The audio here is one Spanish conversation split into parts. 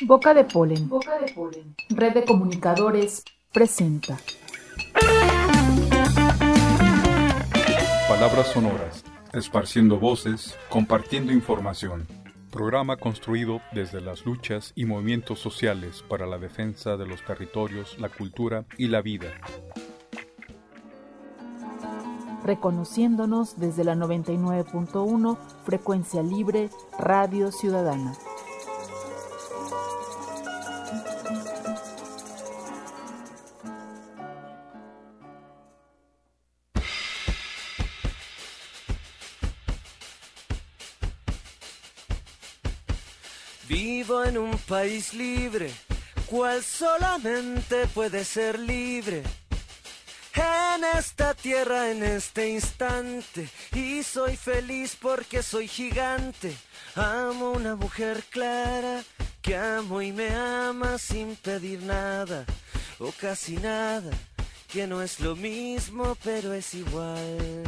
Boca de Polen. Red de Comunicadores presenta. Palabras sonoras, esparciendo voces, compartiendo información. Programa construido desde las luchas y movimientos sociales para la defensa de los territorios, la cultura y la vida. Reconociéndonos desde la 99.1 Frecuencia Libre Radio Ciudadana. Vivo en un país libre, cual solamente puede ser libre. En esta tierra, en este instante, y soy feliz porque soy gigante. Amo una mujer clara, que amo y me ama sin pedir nada, o casi nada, que no es lo mismo, pero es igual.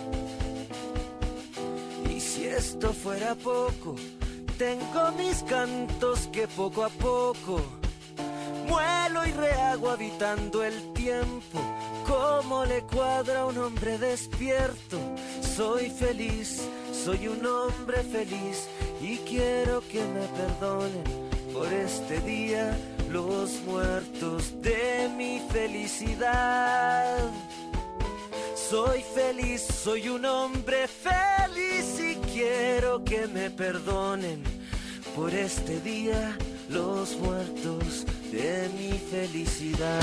Y si esto fuera poco, tengo mis cantos que poco a poco muelo y rehago habitando el tiempo. Como le cuadra a un hombre despierto. Soy feliz, soy un hombre feliz y quiero que me perdonen por este día los muertos de mi felicidad. Soy feliz, soy un hombre feliz y quiero que me perdonen por este día los muertos de mi felicidad.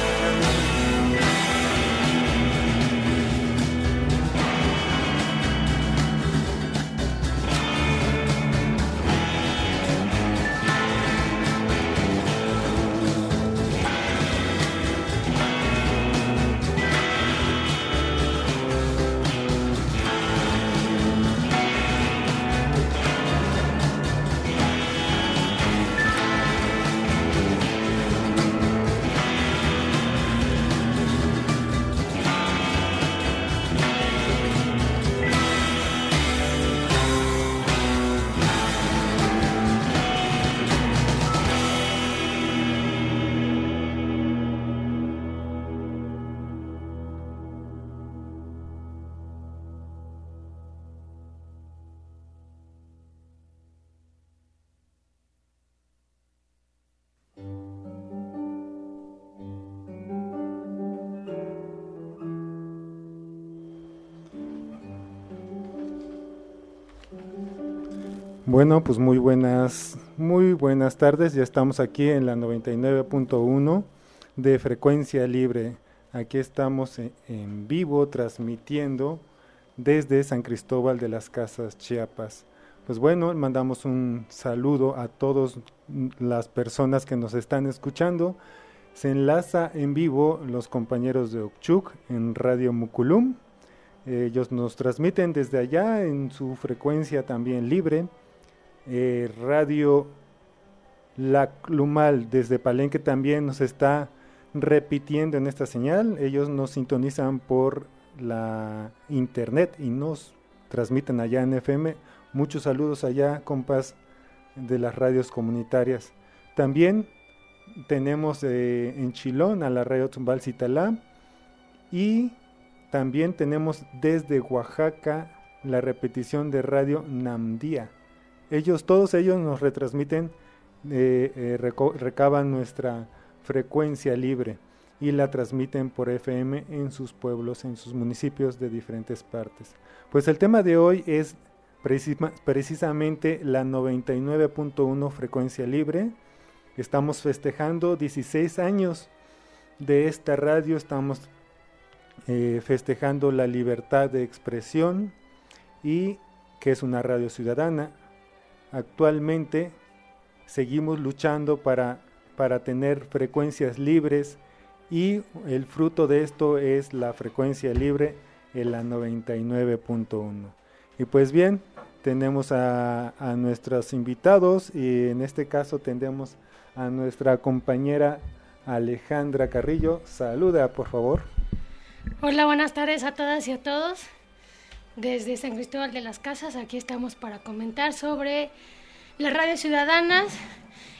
Bueno, pues muy buenas tardes. Ya estamos aquí en la 99.1 de Frecuencia Libre. Aquí estamos en vivo transmitiendo desde San Cristóbal de las Casas, Chiapas. Pues bueno, mandamos un saludo a todas las personas que nos están escuchando. Se enlaza en vivo los compañeros de Okchuk en Radio Muculum. Ellos nos transmiten desde allá en su frecuencia también libre. Radio Laclumal desde Palenque también nos está repitiendo en esta señal. Ellos nos sintonizan por la internet y nos transmiten allá en FM. Muchos saludos allá, compas de las radios comunitarias. También tenemos en Chilón a la radio Tumbal Citalá, y también tenemos desde Oaxaca la repetición de Radio Namdía. Todos ellos nos retransmiten, recaban nuestra frecuencia libre y la transmiten por FM en sus pueblos, en sus municipios de diferentes partes. Pues el tema de hoy es precisamente la 99.1 frecuencia libre. Estamos festejando 16 años de esta radio, estamos festejando la libertad de expresión y que es una radio ciudadana. Actualmente seguimos luchando para tener frecuencias libres y el fruto de esto es la frecuencia libre en la 99.1. Y pues bien, tenemos a nuestros invitados y en este caso tenemos a nuestra compañera Alejandra Carrillo. Saluda, por favor. Hola, buenas tardes a todas y a todos. Desde San Cristóbal de las Casas, aquí estamos para comentar sobre las radios ciudadanas,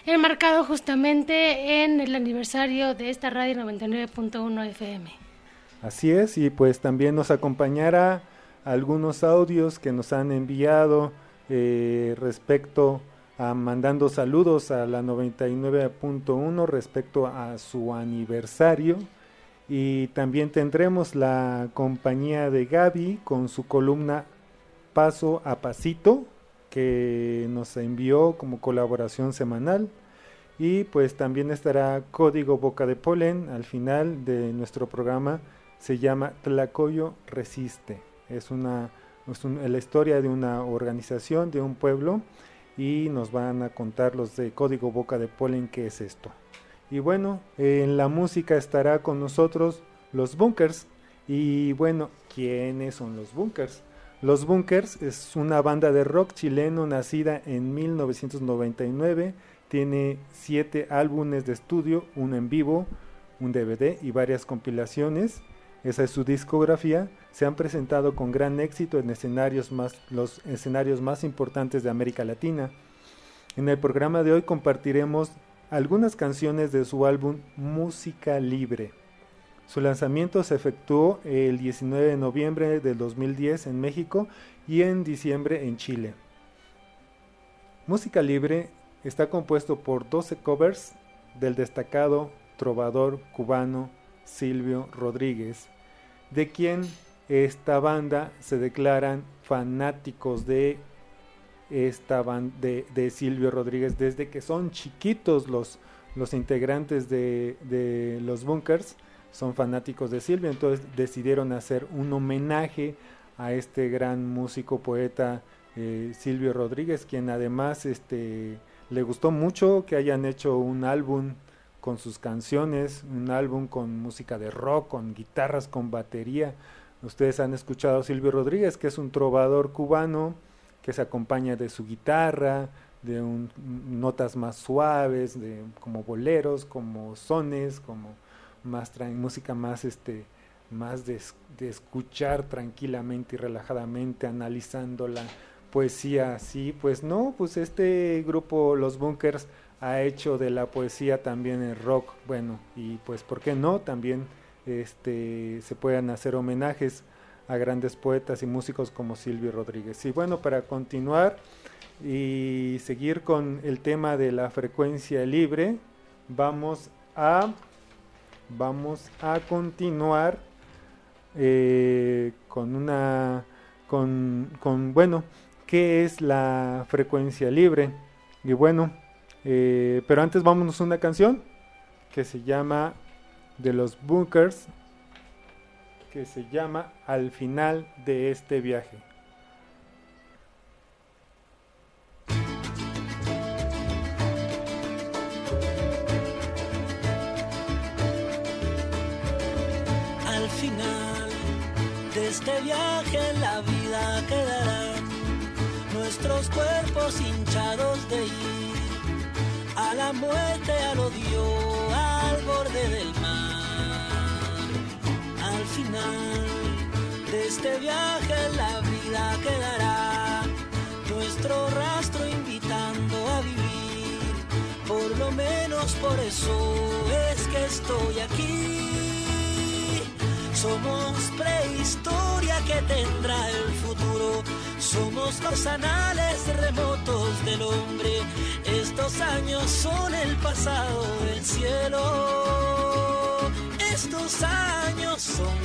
enmarcado justamente en el aniversario de esta radio 99.1 FM. Así es, y pues también nos acompañará algunos audios que nos han enviado respecto a mandando saludos a la 99.1 respecto a su aniversario. Y también tendremos la compañía de Gaby con su columna Paso a Pasito, que nos envió como colaboración semanal. Y pues también estará Código Boca de Polen al final de nuestro programa. Se llama Tlacoyo Resiste. Es la historia de una organización, de un pueblo, y nos van a contar los de Código Boca de Polen qué es esto. Y bueno, en la música estará con nosotros los Bunkers. Y bueno, ¿quiénes son los Bunkers? Los Bunkers es una banda de rock chileno nacida en 1999. Tiene 7 álbumes de estudio, uno en vivo, un DVD y varias compilaciones. Esa es su discografía. Se han presentado con gran éxito en los escenarios más importantes de América Latina. En el programa de hoy compartiremos algunas canciones de su álbum Música Libre. Su lanzamiento se efectuó el 19 de noviembre del 2010 en México y en diciembre en Chile. Música Libre está compuesto por 12 covers del destacado trovador cubano Silvio Rodríguez, de quien esta banda se declaran fanáticos de Silvio Rodríguez desde que son chiquitos. Los integrantes de los Bunkers son fanáticos de Silvio, entonces decidieron hacer un homenaje a este gran músico, poeta Silvio Rodríguez, quien además le gustó mucho que hayan hecho un álbum con sus canciones, un álbum con música de rock, con guitarras, con batería. Ustedes han escuchado a Silvio Rodríguez, que es un trovador cubano que se acompaña de su guitarra, de notas más suaves, como boleros, como sones, como música más de escuchar tranquilamente y relajadamente, analizando la poesía así. Pues no, pues este grupo, los Bunkers, ha hecho de la poesía también el rock. Bueno, y pues ¿por qué no? También se pueden hacer homenajes a grandes poetas y músicos como Silvio Rodríguez. Y bueno, para continuar y seguir con el tema de la frecuencia libre, vamos a continuar bueno, ¿qué es la frecuencia libre? Y bueno, pero antes vámonos a una canción que se llama, de los Bunkers, que se llama Al final de este viaje. Al final de este viaje en la vida quedarán nuestros cuerpos hinchados de ir a la muerte, al odio, al borde del mar. Al final de este viaje en la vida quedará nuestro rastro invitando a vivir. Por lo menos por eso es que estoy aquí. Somos prehistoria que tendrá el futuro. Somos los anales remotos del hombre. Estos años son el pasado del cielo. Estos años son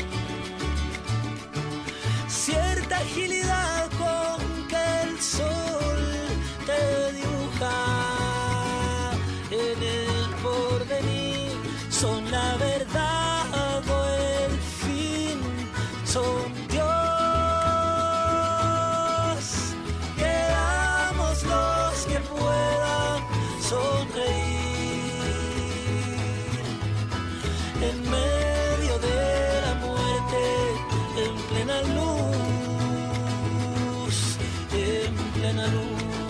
cierta agilidad con que el sol te dibuja en el porvenir. Son la verdad o el fin, son Dios. Quedamos los que puedan sonreír en medio de la muerte, en plena luz, en plena luz.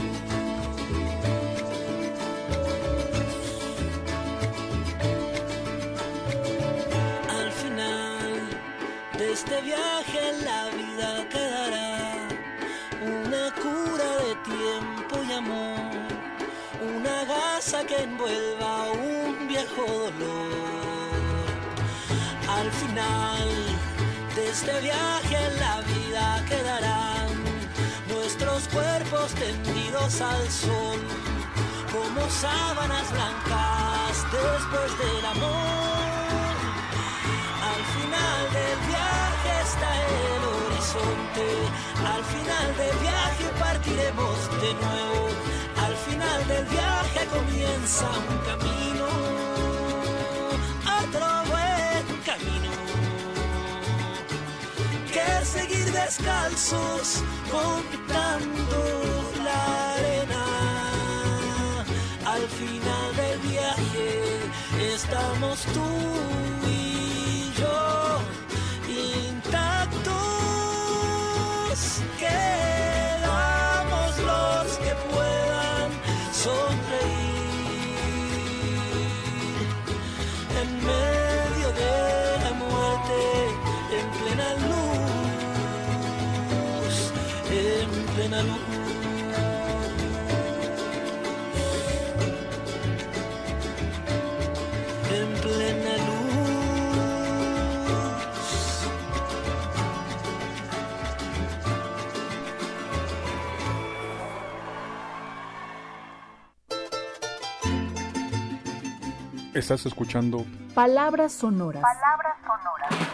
Al final de este viaje en la vida quedará una cura de tiempo y amor, una gasa cosa que envuelva un viejo dolor. Al final de este viaje en la vida quedarán nuestros cuerpos tendidos al sol, como sábanas blancas después del amor. Al final del viaje está el horizonte, al final del viaje partiremos de nuevo, al final del viaje comienza un camino, otro buen camino, que seguir descalzos conquistando la arena. Al final del viaje estamos tú y yo intactos, quedamos los que puedan sonreír en medio de la muerte, en plena luz, en plena luz. Estás escuchando Palabras Sonoras. Palabras Sonoras.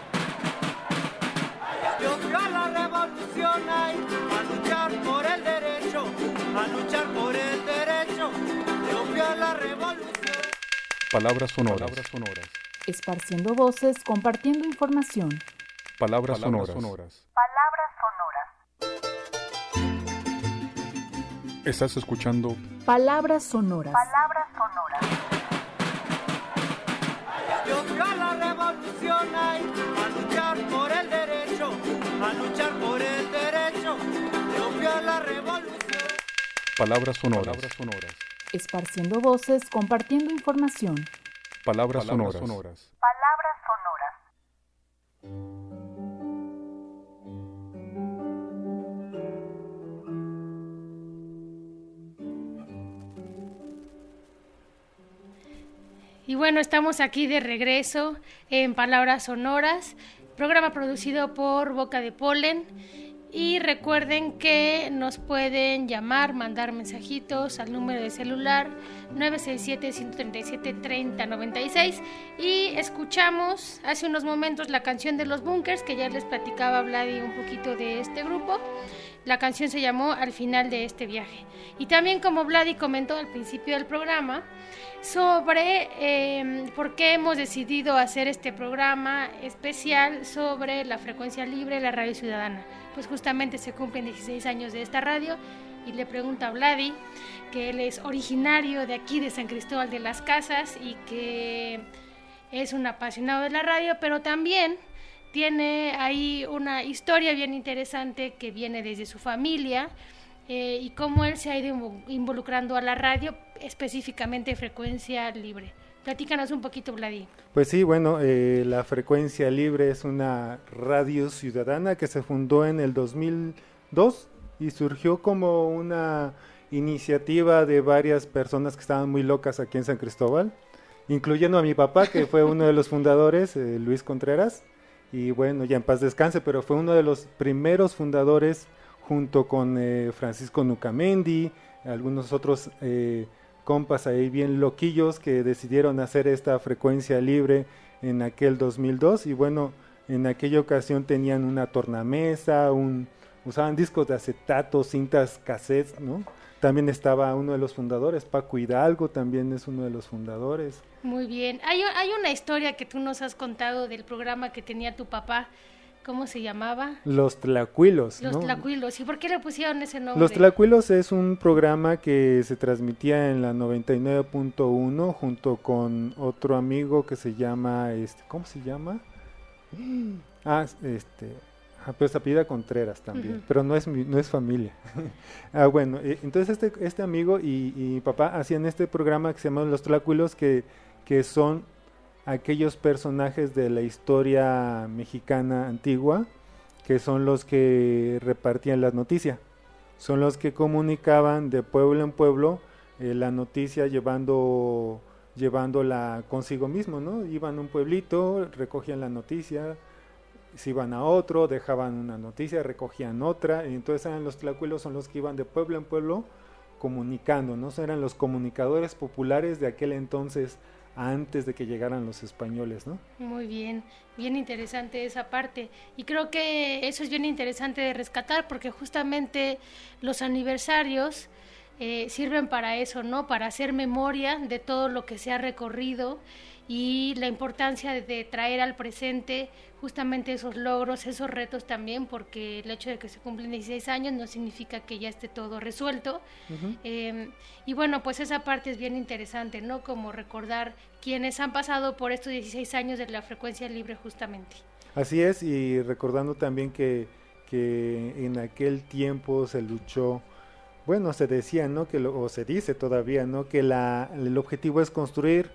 Dios vio la revolución ahí, a luchar por el derecho, a luchar por el derecho. Dios vio la revolución. Palabras Sonoras. Esparciendo voces, compartiendo información. Palabras Sonoras. Palabras Sonoras. Estás escuchando Palabras Sonoras. Palabras Sonoras. Dios vio la revolución ahí, a luchar por el derecho, a luchar por el derecho. Dios vio la revolución. Palabras Sonoras. Esparciendo voces, compartiendo información. Palabras Sonoras. Palabras Sonoras. Y bueno, estamos aquí de regreso en Palabras Sonoras, programa producido por Boca de Polen. Y recuerden que nos pueden llamar, mandar mensajitos al número de celular 967-137-3096. Y escuchamos hace unos momentos la canción de Los Bunkers, que ya les platicaba a Vladi un poquito de este grupo. La canción se llamó Al final de este viaje. Y también, como Vladi comentó al principio del programa, sobre por qué hemos decidido hacer este programa especial sobre la frecuencia libre, la radio ciudadana. Pues justamente se cumplen 16 años de esta radio, y le pregunta a Vladi, que él es originario de aquí, de San Cristóbal de las Casas, y que es un apasionado de la radio, pero también tiene ahí una historia bien interesante que viene desde su familia, y cómo él se ha ido involucrando a la radio, específicamente Frecuencia Libre. Platícanos un poquito, Vladi. Pues sí, bueno, la Frecuencia Libre es una radio ciudadana que se fundó en el 2002 y surgió como una iniciativa de varias personas que estaban muy locas aquí en San Cristóbal, incluyendo a mi papá, que fue uno de los fundadores, Luis Contreras, y bueno, ya en paz descanse, pero fue uno de los primeros fundadores junto con Francisco Nucamendi, algunos otros compas ahí bien loquillos que decidieron hacer esta frecuencia libre en aquel 2002. Y bueno, en aquella ocasión tenían una tornamesa, usaban discos de acetato, cintas cassettes, ¿no? También estaba uno de los fundadores, Paco Hidalgo también es uno de los fundadores. Muy bien. Hay una historia que tú nos has contado del programa que tenía tu papá. ¿Cómo se llamaba? Los Tlacuilos. Los Tlacuilos. ¿Y por qué le pusieron ese nombre? Los Tlacuilos es un programa que se transmitía en la 99.1 junto con otro amigo que se llama, ¿cómo se llama? Pero se apellida Contreras también, pero no es familia. Bueno, entonces este amigo y papá hacían este programa que se llama Los Tlacuilos, que son aquellos personajes de la historia mexicana antigua, que son los que repartían las noticias, son los que comunicaban de pueblo en pueblo la noticia llevándola consigo mismo, ¿no? Iban a un pueblito, recogían la noticia, se iban a otro, dejaban una noticia, recogían otra, y entonces eran los tlacuilos, son los que iban de pueblo en pueblo comunicando, ¿no? Eran los comunicadores populares de aquel entonces, antes de que llegaran los españoles, ¿no? Muy bien, bien interesante esa parte, y creo que eso es bien interesante de rescatar, porque justamente los aniversarios sirven para eso, ¿no? Para hacer memoria de todo lo que se ha recorrido y la importancia de traer al presente justamente esos logros, esos retos también, porque el hecho de que se cumplen 16 años no significa que ya esté todo resuelto. Y bueno, pues esa parte es bien interesante, ¿no? Como recordar quienes han pasado por estos 16 años de la frecuencia libre justamente. Así es, y recordando también que en aquel tiempo se luchó, bueno, se decía, ¿no? O se dice todavía, ¿no? Que el objetivo es construir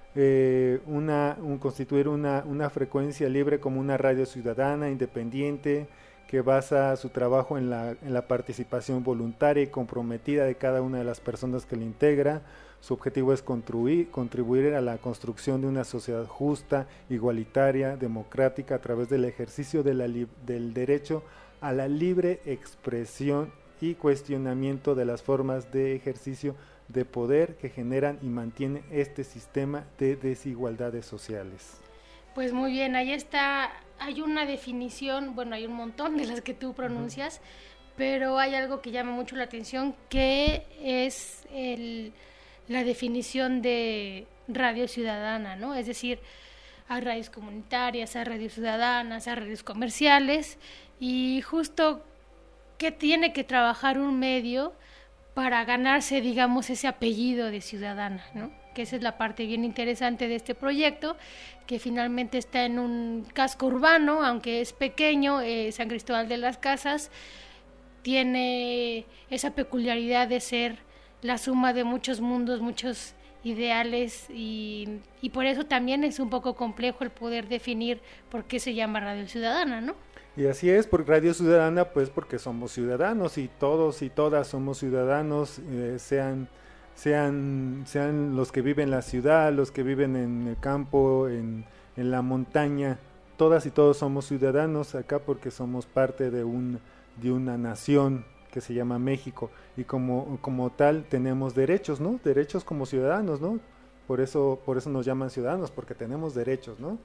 constituir una frecuencia libre como una radio ciudadana, independiente, que basa su trabajo en la participación voluntaria y comprometida de cada una de las personas que la integra. Su objetivo es contribuir a la construcción de una sociedad justa, igualitaria, democrática, a través del ejercicio del derecho a la libre expresión y cuestionamiento de las formas de ejercicio de poder que generan y mantienen este sistema de desigualdades sociales. Pues muy bien, ahí está, hay una definición, bueno, hay un montón de las que tú pronuncias, pero hay algo que llama mucho la atención, que es la definición de radio ciudadana, ¿no? Es decir, hay radios comunitarias, hay radios ciudadanas, hay radios comerciales, y justo que tiene que trabajar un medio para ganarse, digamos, ese apellido de ciudadana, ¿no? Que esa es la parte bien interesante de este proyecto, que finalmente está en un casco urbano, aunque es pequeño. San Cristóbal de las Casas tiene esa peculiaridad de ser la suma de muchos mundos, muchos ideales, y por eso también es un poco complejo el poder definir por qué se llama Radio Ciudadana, ¿no? Y así es, por Radio Ciudadana, pues porque somos ciudadanos, y todos y todas somos ciudadanos, sean los que viven en la ciudad, los que viven en el campo, en la montaña, todas y todos somos ciudadanos acá porque somos parte de una nación que se llama México, y como tal tenemos derechos, ¿no? Derechos como ciudadanos, ¿no? Por eso nos llaman ciudadanos, porque tenemos derechos, ¿no?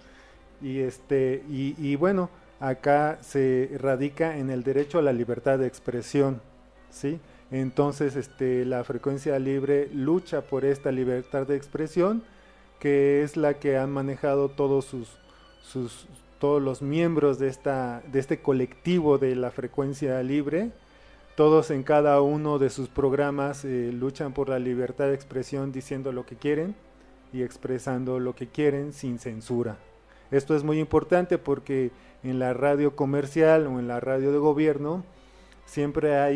Y bueno, acá se radica en el derecho a la libertad de expresión, ¿sí? Entonces, la frecuencia libre lucha por esta libertad de expresión, que es la que han manejado todos los miembros de este colectivo de la frecuencia libre. Todos en cada uno de sus programas luchan por la libertad de expresión, diciendo lo que quieren y expresando lo que quieren sin censura. Esto es muy importante porque en la radio comercial o en la radio de gobierno siempre hay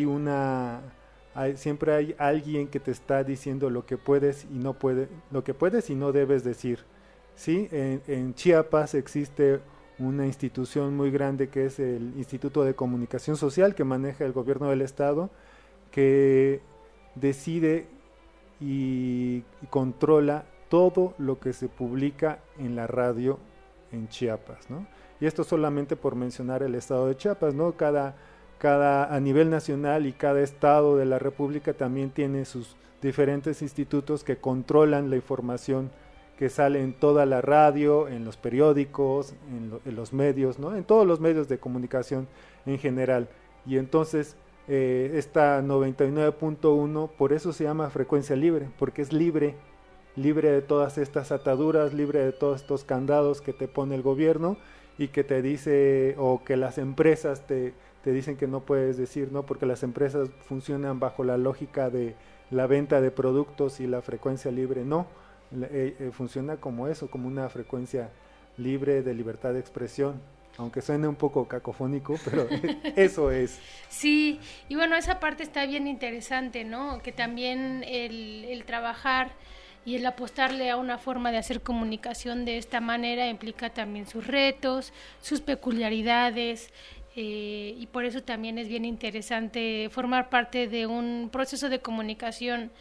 alguien que te está diciendo lo que puedes y no debes decir, ¿sí? En Chiapas existe una institución muy grande que es el Instituto de Comunicación Social, que maneja el gobierno del estado, que decide y controla todo lo que se publica en la radio en Chiapas, ¿no? Y esto solamente por mencionar el estado de Chiapas, ¿no? Cada a nivel nacional, y cada estado de la república también tiene sus diferentes institutos que controlan la información que sale en toda la radio, en los periódicos, en los medios, ¿no? En todos los medios de comunicación en general. Y entonces esta 99.1 por eso se llama frecuencia libre, porque es libre de todas estas ataduras, libre de todos estos candados que te pone el gobierno y que te dice, o que las empresas te dicen que no puedes decir, ¿no? Porque las empresas funcionan bajo la lógica de la venta de productos, y la frecuencia libre no. Funciona como eso, como una frecuencia libre de libertad de expresión, aunque suene un poco cacofónico, pero eso es. Sí, y bueno, esa parte está bien interesante, ¿no? Que también el trabajar y el apostarle a una forma de hacer comunicación de esta manera implica también sus retos, sus peculiaridades, y por eso también es bien interesante formar parte de un proceso de comunicación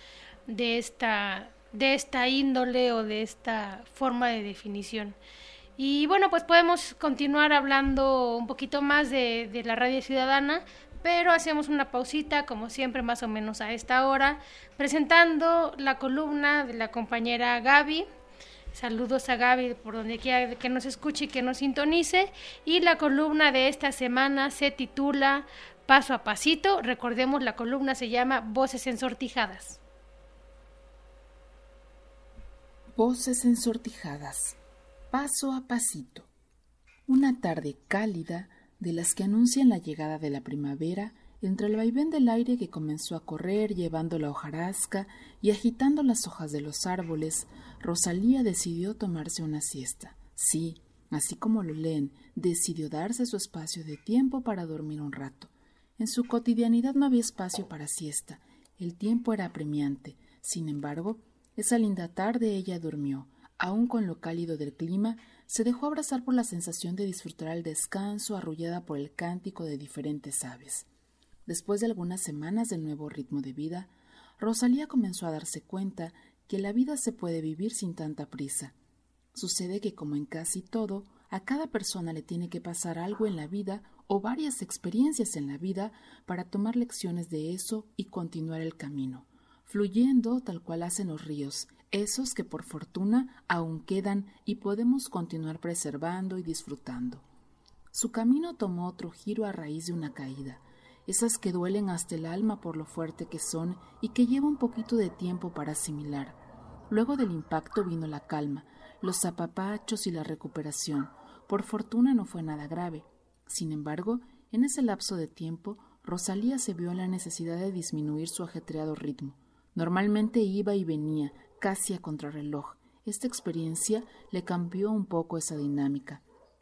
de esta índole o de esta forma de definición. Y bueno, pues podemos continuar hablando un poquito más de la radio ciudadana, pero hacemos una pausita, como siempre, más o menos a esta hora, presentando la columna de la compañera Gaby. Saludos a Gaby por donde quiera que nos escuche y que nos sintonice. Y la columna de esta semana se titula Paso a Pasito. Recordemos, la columna se llama Voces Ensortijadas. Voces ensortijadas. Paso a pasito. Una tarde cálida, de las que anuncian la llegada de la primavera, entre el vaivén del aire que comenzó a correr llevando la hojarasca y agitando las hojas de los árboles, Rosalía decidió tomarse una siesta. Sí, así como lo leen, decidió darse su espacio de tiempo para dormir un rato. En su cotidianidad no había espacio para siesta, el tiempo era apremiante. Sin embargo, esa linda tarde ella durmió. Aún con lo cálido del clima, se dejó abrazar por la sensación de disfrutar el descanso, arrullada por el cántico de diferentes aves. Después de algunas semanas del nuevo ritmo de vida, Rosalía comenzó a darse cuenta que la vida se puede vivir sin tanta prisa. Sucede que, como en casi todo, a cada persona le tiene que pasar algo en la vida o varias experiencias en la vida para tomar lecciones de eso y continuar el camino, fluyendo tal cual hacen los ríos, esos que por fortuna aún quedan y podemos continuar preservando y disfrutando. Su camino tomó otro giro a raíz de una caída, esas que duelen hasta el alma por lo fuerte que son y que lleva un poquito de tiempo para asimilar. Luego del impacto vino la calma, los apapachos y la recuperación. Por fortuna no fue nada grave. Sin embargo, en ese lapso de tiempo, Rosalía se vio en la necesidad de disminuir su ajetreado ritmo. Normalmente iba y venía, casi a contrarreloj. Esta experiencia le cambió un poco esa dinámica.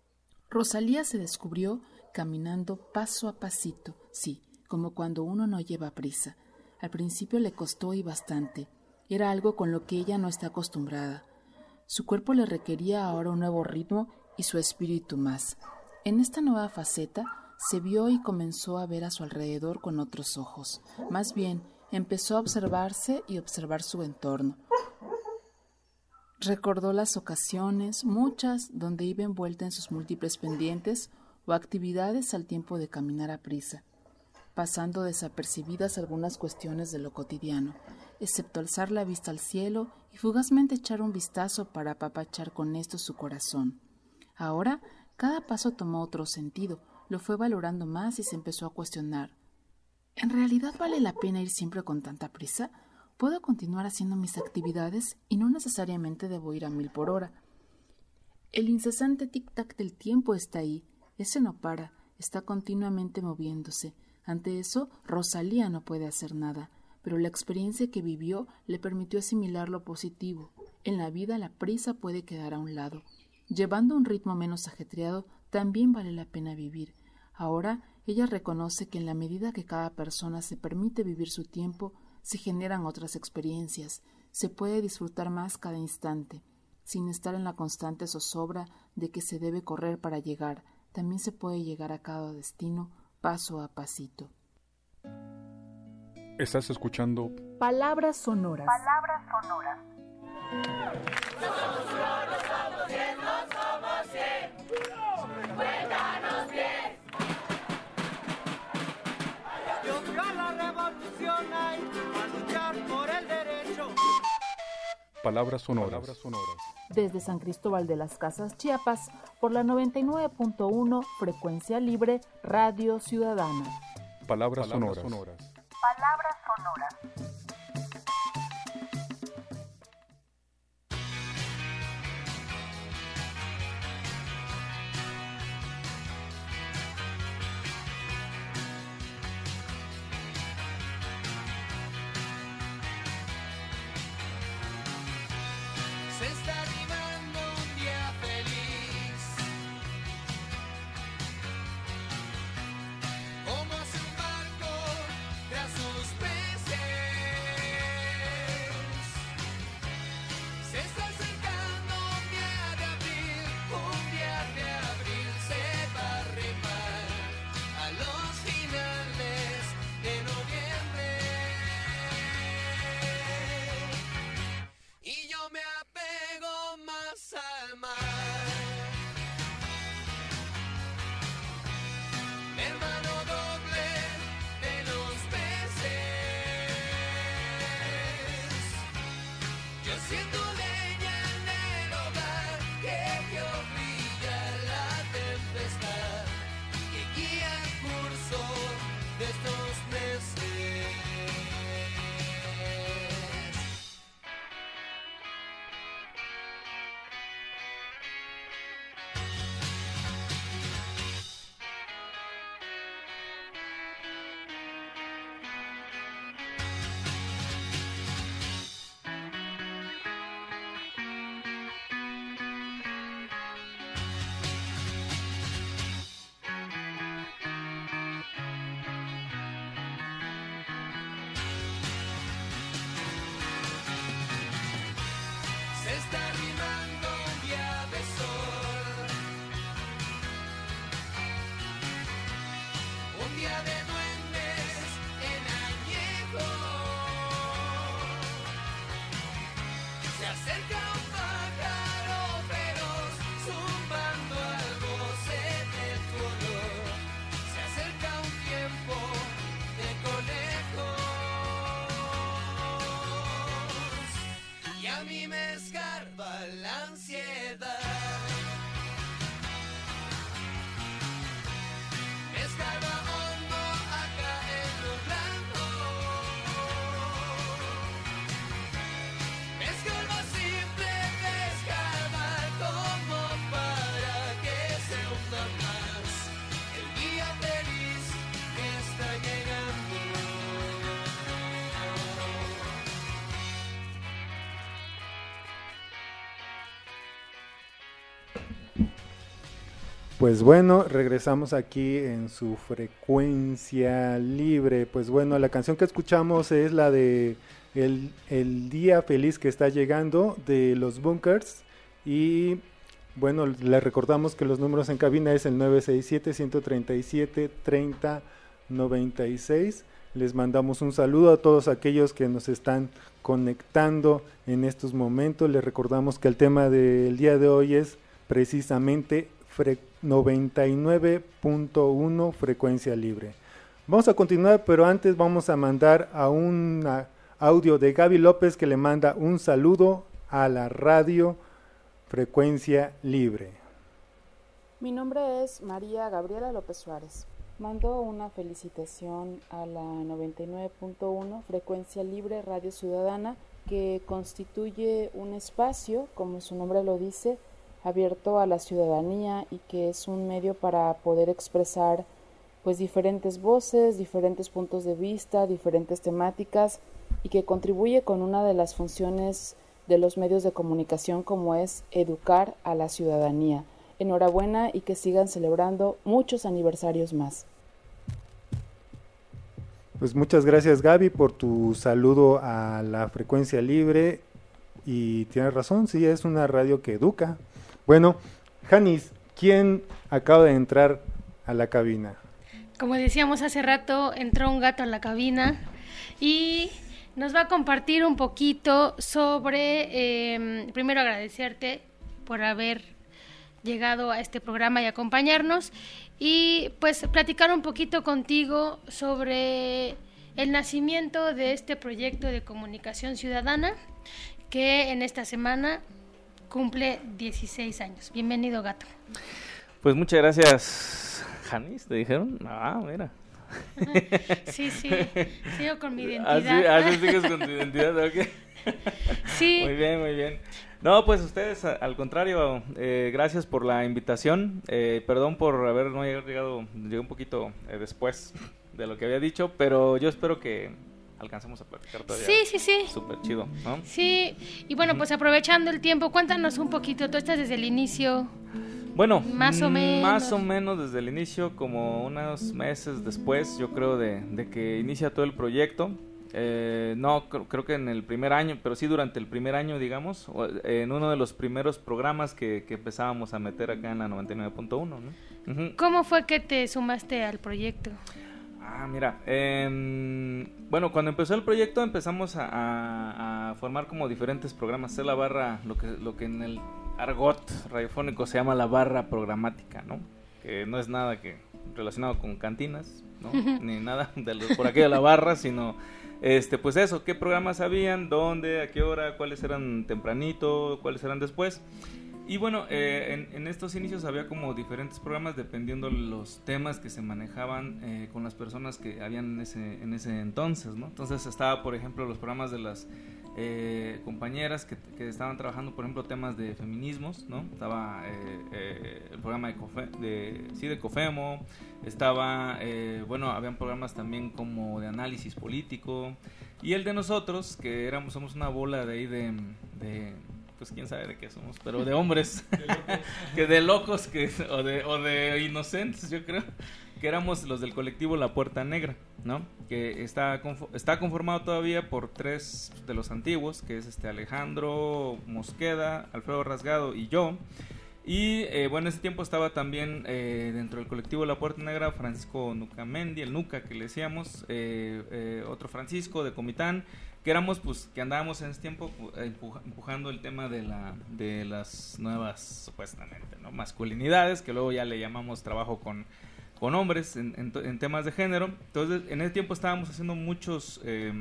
Rosalía se descubrió caminando paso a pasito, sí, como cuando uno no lleva prisa. Al principio le costó y bastante. Era algo con lo que ella no está acostumbrada. Su cuerpo le requería ahora un nuevo ritmo y su espíritu más. En esta nueva faceta se vio y comenzó a ver a su alrededor con otros ojos. Más bien, empezó a observarse y observar su entorno. Recordó las ocasiones, muchas, donde iba envuelta en sus múltiples pendientes o actividades al tiempo de caminar a prisa, pasando desapercibidas algunas cuestiones de lo cotidiano, excepto alzar la vista al cielo y fugazmente echar un vistazo para apapachar con esto su corazón. Ahora, cada paso tomó otro sentido, lo fue valorando más y se empezó a cuestionar. ¿En realidad vale la pena ir siempre con tanta prisa? ¿Puedo continuar haciendo mis actividades y no necesariamente debo ir a 1000 por hora? El incesante tic-tac del tiempo está ahí. Ese no para, está continuamente moviéndose. Ante eso, Rosalía no puede hacer nada, pero la experiencia que vivió le permitió asimilar lo positivo. En la vida la prisa puede quedar a un lado. Llevando un ritmo menos ajetreado, también vale la pena vivir. Ahora, ella reconoce que en la medida que cada persona se permite vivir su tiempo, se generan otras experiencias, se puede disfrutar más cada instante, sin estar en la constante zozobra de que se debe correr para llegar. También se puede llegar a cada destino paso a pasito. Estás escuchando Palabras sonoras. Palabras sonoras. Cuéntanos bien. Dios vio la revolución hay a luchar por el derecho. Palabras sonoras. Desde San Cristóbal de las Casas, Chiapas, por la 99.1 Frecuencia Libre Radio Ciudadana. Palabras sonoras. Palabras sonoras. Se está animando un día feliz, como hace un barco tras sus peces. Pues bueno, regresamos aquí en su frecuencia libre. Pues bueno, la canción que escuchamos es la de El Día Feliz que está llegando de los Bunkers. Y bueno, les recordamos que los números en cabina es el 967-137-3096. Les mandamos un saludo a todos aquellos que nos están conectando en estos momentos. Les recordamos que el tema del día de hoy es precisamente 99.1 frecuencia libre. Vamos a continuar, pero antes vamos a mandar a un audio de Gaby López que le manda un saludo a la radio Frecuencia Libre. Mi nombre es María Gabriela López Suárez. Mando una felicitación a la 99.1 Frecuencia Libre Radio Ciudadana, que constituye un espacio, como su nombre lo dice, abierto a la ciudadanía y que es un medio para poder expresar pues diferentes voces, diferentes puntos de vista, diferentes temáticas, y que contribuye con una de las funciones de los medios de comunicación, como es educar a la ciudadanía. Enhorabuena y que sigan celebrando muchos aniversarios más. Pues muchas gracias, Gaby, por tu saludo a la Frecuencia Libre, y tienes razón, sí, es una radio que educa. Bueno, Janis, ¿quién acaba de entrar a la cabina? Como decíamos hace rato, entró un gato a la cabina y nos va a compartir un poquito sobre, primero agradecerte por haber llegado a este programa y acompañarnos, y pues platicar un poquito contigo sobre el nacimiento de este proyecto de comunicación ciudadana que en esta semana cumple 16 años. Bienvenido, gato. Pues muchas gracias, Janis, ¿te dijeron? Ah, mira. Sí, sigo con mi identidad. Así sigues con tu identidad, ¿ok? Sí. Muy bien, muy bien. No, pues ustedes, al contrario, gracias por la invitación. Perdón por haber no llegado, llegué un poquito después de lo que había dicho, pero yo espero que alcancemos a platicar todavía. Sí. Súper chido, ¿no? Sí, y bueno, pues aprovechando el tiempo, cuéntanos un poquito, tú estás desde el inicio. Bueno, más o menos desde el inicio, como unos meses después, yo creo, de que inicia todo el proyecto. No, creo que en el primer año, pero sí durante el primer año, digamos, en uno de los primeros programas que empezábamos a meter acá en la 99.1, ¿no? Uh-huh. ¿Cómo fue que te sumaste al proyecto? Mira, bueno, cuando empezó el proyecto empezamos a formar como diferentes programas, hacer la barra, lo que en el argot radiofónico se llama la barra programática, ¿no? Que no es nada que relacionado con cantinas, ¿no? Ni nada por aquello de la barra, sino pues eso, qué programas habían, dónde, a qué hora, cuáles eran tempranito, cuáles eran después. Y bueno, en estos inicios había como diferentes programas dependiendo los temas que se manejaban con las personas que habían en ese entonces, ¿no? Entonces estaba, por ejemplo, los programas de las compañeras que estaban trabajando, por ejemplo, temas de feminismos, ¿no? Estaba el programa de Cofemo, estaba, bueno, habían programas también como de análisis político, y el de nosotros, que somos una bola de ahí de pues quién sabe de qué somos, pero de hombres, de locos, o de inocentes, yo creo, que éramos los del colectivo La Puerta Negra, ¿no? Que está conformado todavía por 3 de los antiguos, que es Alejandro Mosqueda, Alfredo Rasgado y yo. Y bueno, en ese tiempo estaba también dentro del colectivo La Puerta Negra Francisco Nucamendi, el Nuca que le decíamos, otro Francisco de Comitán, que éramos, pues, que andábamos en ese tiempo empujando el tema de las nuevas, supuestamente, ¿no? Masculinidades, que luego ya le llamamos trabajo con hombres en temas de género. Entonces, en ese tiempo estábamos haciendo muchos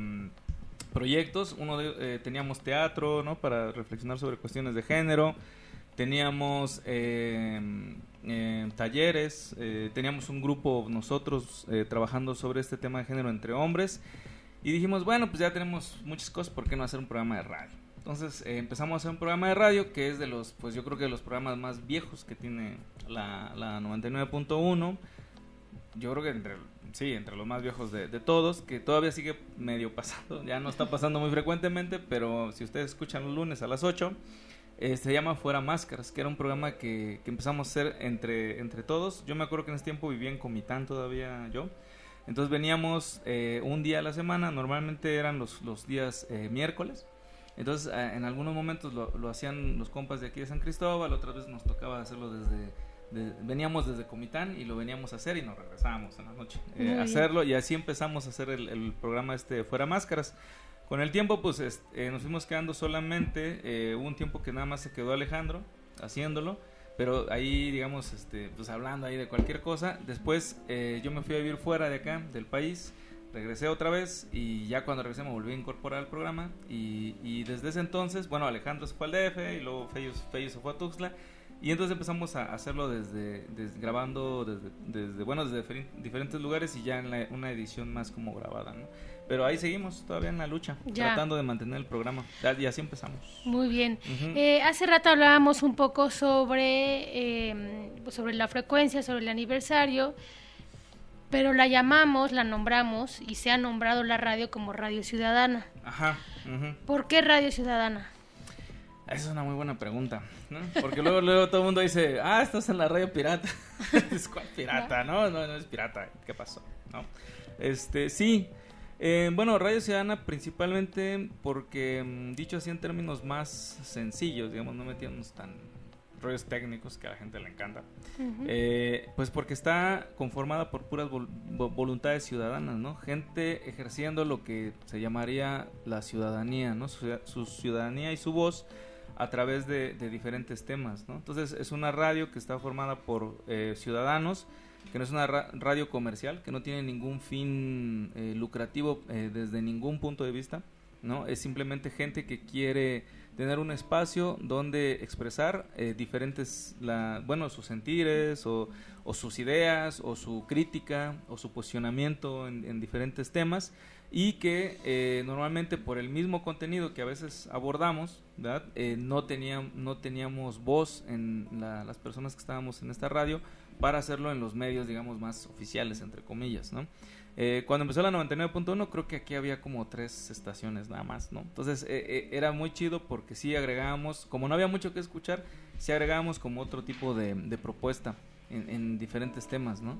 proyectos. Teníamos teatro, ¿no? Para reflexionar sobre cuestiones de género. Teníamos talleres, teníamos un grupo nosotros trabajando sobre este tema de género entre hombres, y dijimos, bueno, pues ya tenemos muchas cosas, ¿por qué no hacer un programa de radio? Entonces empezamos a hacer un programa de radio que es de los, pues yo creo que de los programas más viejos que tiene la 99.1, yo creo que entre los más viejos de todos, que todavía sigue medio pasando, ya no está pasando muy frecuentemente, pero si ustedes escuchan los lunes a las 8, se llama Fuera Máscaras, que era un programa que empezamos a hacer entre todos. Yo me acuerdo que en ese tiempo vivía en Comitán todavía yo. Entonces veníamos un día a la semana, normalmente eran los días miércoles. Entonces en algunos momentos lo hacían los compas de aquí de San Cristóbal, otras veces nos tocaba hacerlo veníamos desde Comitán y lo veníamos a hacer y nos regresábamos en la noche a hacerlo, y así empezamos a hacer el programa Fuera Máscaras. Con el tiempo pues nos fuimos quedando solamente, hubo un tiempo que nada más se quedó Alejandro haciéndolo, pero ahí digamos pues hablando ahí de cualquier cosa. Después yo me fui a vivir fuera de acá del país, regresé otra vez y ya cuando regresé me volví a incorporar al programa y desde ese entonces, bueno, Alejandro se fue al DF y luego Feyo se fue a Tuxtla, y entonces empezamos a hacerlo grabando desde diferentes lugares y ya en una edición más como grabada, ¿no? Pero ahí seguimos todavía en la lucha, tratando de mantener el programa, y así empezamos. Muy bien. Hace rato hablábamos un poco sobre la frecuencia, sobre el aniversario, pero la nombramos y se ha nombrado la radio como Radio Ciudadana. Ajá. ¿Por qué Radio Ciudadana? Esa es una muy buena pregunta, ¿no? Porque luego todo el mundo dice, estás en la radio pirata. ¿Cuál pirata? No es pirata. ¿Qué pasó? ¿No? Sí. Bueno, Radio Ciudadana principalmente porque, dicho así en términos más sencillos, digamos, no metiéndonos tan rollos técnicos que a la gente le encanta, pues porque está conformada por puras voluntades ciudadanas, ¿no? Gente ejerciendo lo que se llamaría la ciudadanía, ¿no? Su ciudadanía y su voz a través de diferentes temas, ¿no? Entonces es una radio que está formada por ciudadanos, que no es una radio comercial, que no tiene ningún fin lucrativo desde ningún punto de vista, ¿no? Es simplemente gente que quiere tener un espacio donde expresar sus sentires o sus ideas o su crítica o su posicionamiento en diferentes temas, y que normalmente por el mismo contenido que a veces abordamos, ¿verdad? No teníamos voz en las personas que estábamos en esta radio para hacerlo en los medios, digamos, más oficiales, entre comillas, ¿no? Cuando empezó la 99.1 creo que aquí había como 3 estaciones nada más, ¿no? Entonces era muy chido porque sí agregábamos, como no había mucho que escuchar, sí agregábamos como otro tipo de propuesta en diferentes temas, ¿no?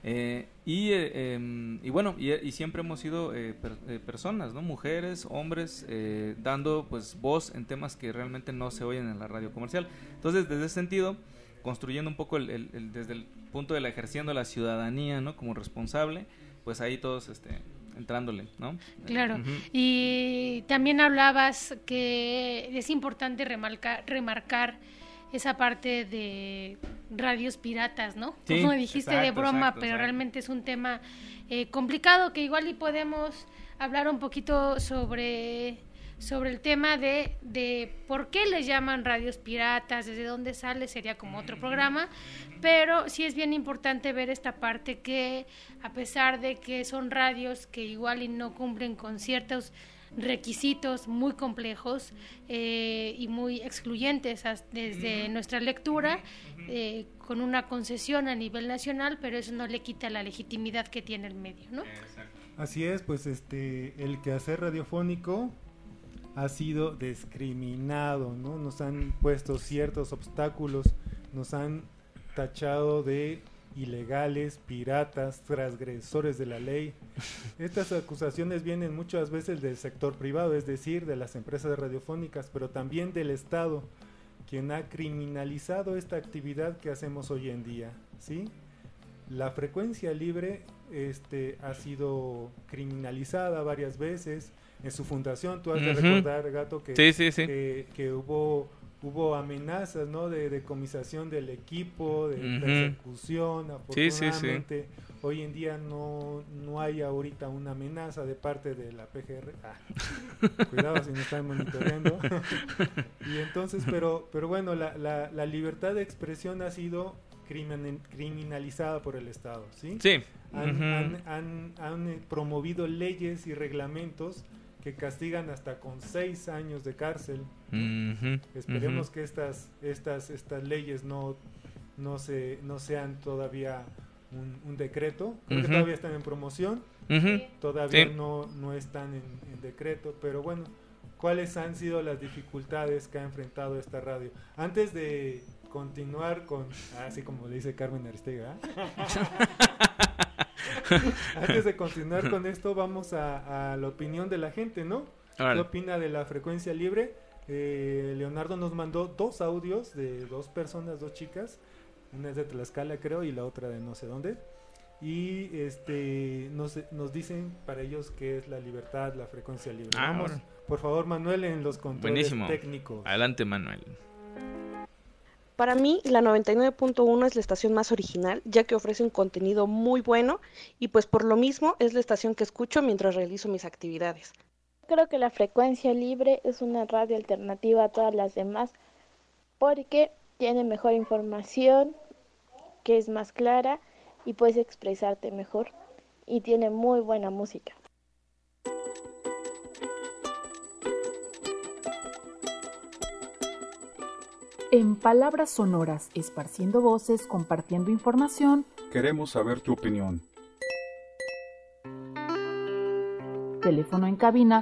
Y siempre hemos sido personas, ¿no? Mujeres, hombres, dando pues voz en temas que realmente no se oyen en la radio comercial. Entonces, desde ese sentido, construyendo un poco desde el punto de ejerciendo la ciudadanía, ¿no? Como responsable, pues ahí todos entrándole, ¿no? Claro. Y también hablabas que es importante remarcar esa parte de radios piratas, ¿no? Sí, como dijiste, de broma, pero realmente es un tema complicado, que igual y podemos hablar un poquito sobre el tema de por qué les llaman radios piratas, desde dónde sale, sería como otro programa, pero sí es bien importante ver esta parte que a pesar de que son radios que igual y no cumplen con ciertos requisitos muy complejos y muy excluyentes desde nuestra lectura, con una concesión a nivel nacional, pero eso no le quita la legitimidad que tiene el medio, ¿no? Así es, pues el quehacer radiofónico ha sido discriminado, ¿no? Nos han puesto ciertos obstáculos, nos han tachado de ilegales, piratas, transgresores de la ley. Estas acusaciones vienen muchas veces del sector privado, es decir, de las empresas radiofónicas, pero también del Estado, quien ha criminalizado esta actividad que hacemos hoy en día, ¿sí? La frecuencia libre ha sido criminalizada varias veces. En su fundación, tú has de recordar, Gato, que hubo amenazas, ¿no? de decomisación del equipo, de persecución. Afortunadamente, hoy en día no hay ahorita una amenaza de parte de la PGR. Cuidado si no están monitoreando. Y entonces, pero bueno, la libertad de expresión ha sido criminalizada por el Estado, ¿sí? Sí. Han promovido leyes y reglamentos que castigan hasta con 6 años de cárcel. Esperemos que estas leyes no sean todavía un decreto. Creo que todavía están en promoción. Todavía no están en decreto, pero bueno, cuáles han sido las dificultades que ha enfrentado esta radio. Antes de continuar con, así como le dice Carmen Aristega, antes de continuar con esto, vamos a la opinión de la gente, ¿no? ¿Qué opina de la frecuencia libre? Leonardo nos mandó 2 audios de 2 personas, 2 chicas, una es de Tlaxcala creo y la otra de no sé dónde, y nos dicen para ellos qué es la libertad, la frecuencia libre. Vamos, por favor, Manuel, en los controles técnicos. Adelante, Manuel. Para mí, la 99.1 es la estación más original, ya que ofrece un contenido muy bueno y pues por lo mismo es la estación que escucho mientras realizo mis actividades. Creo que la frecuencia libre es una radio alternativa a todas las demás porque tiene mejor información, que es más clara y puedes expresarte mejor y tiene muy buena música. En Palabras Sonoras, esparciendo voces, compartiendo información, queremos saber tu opinión. Teléfono en cabina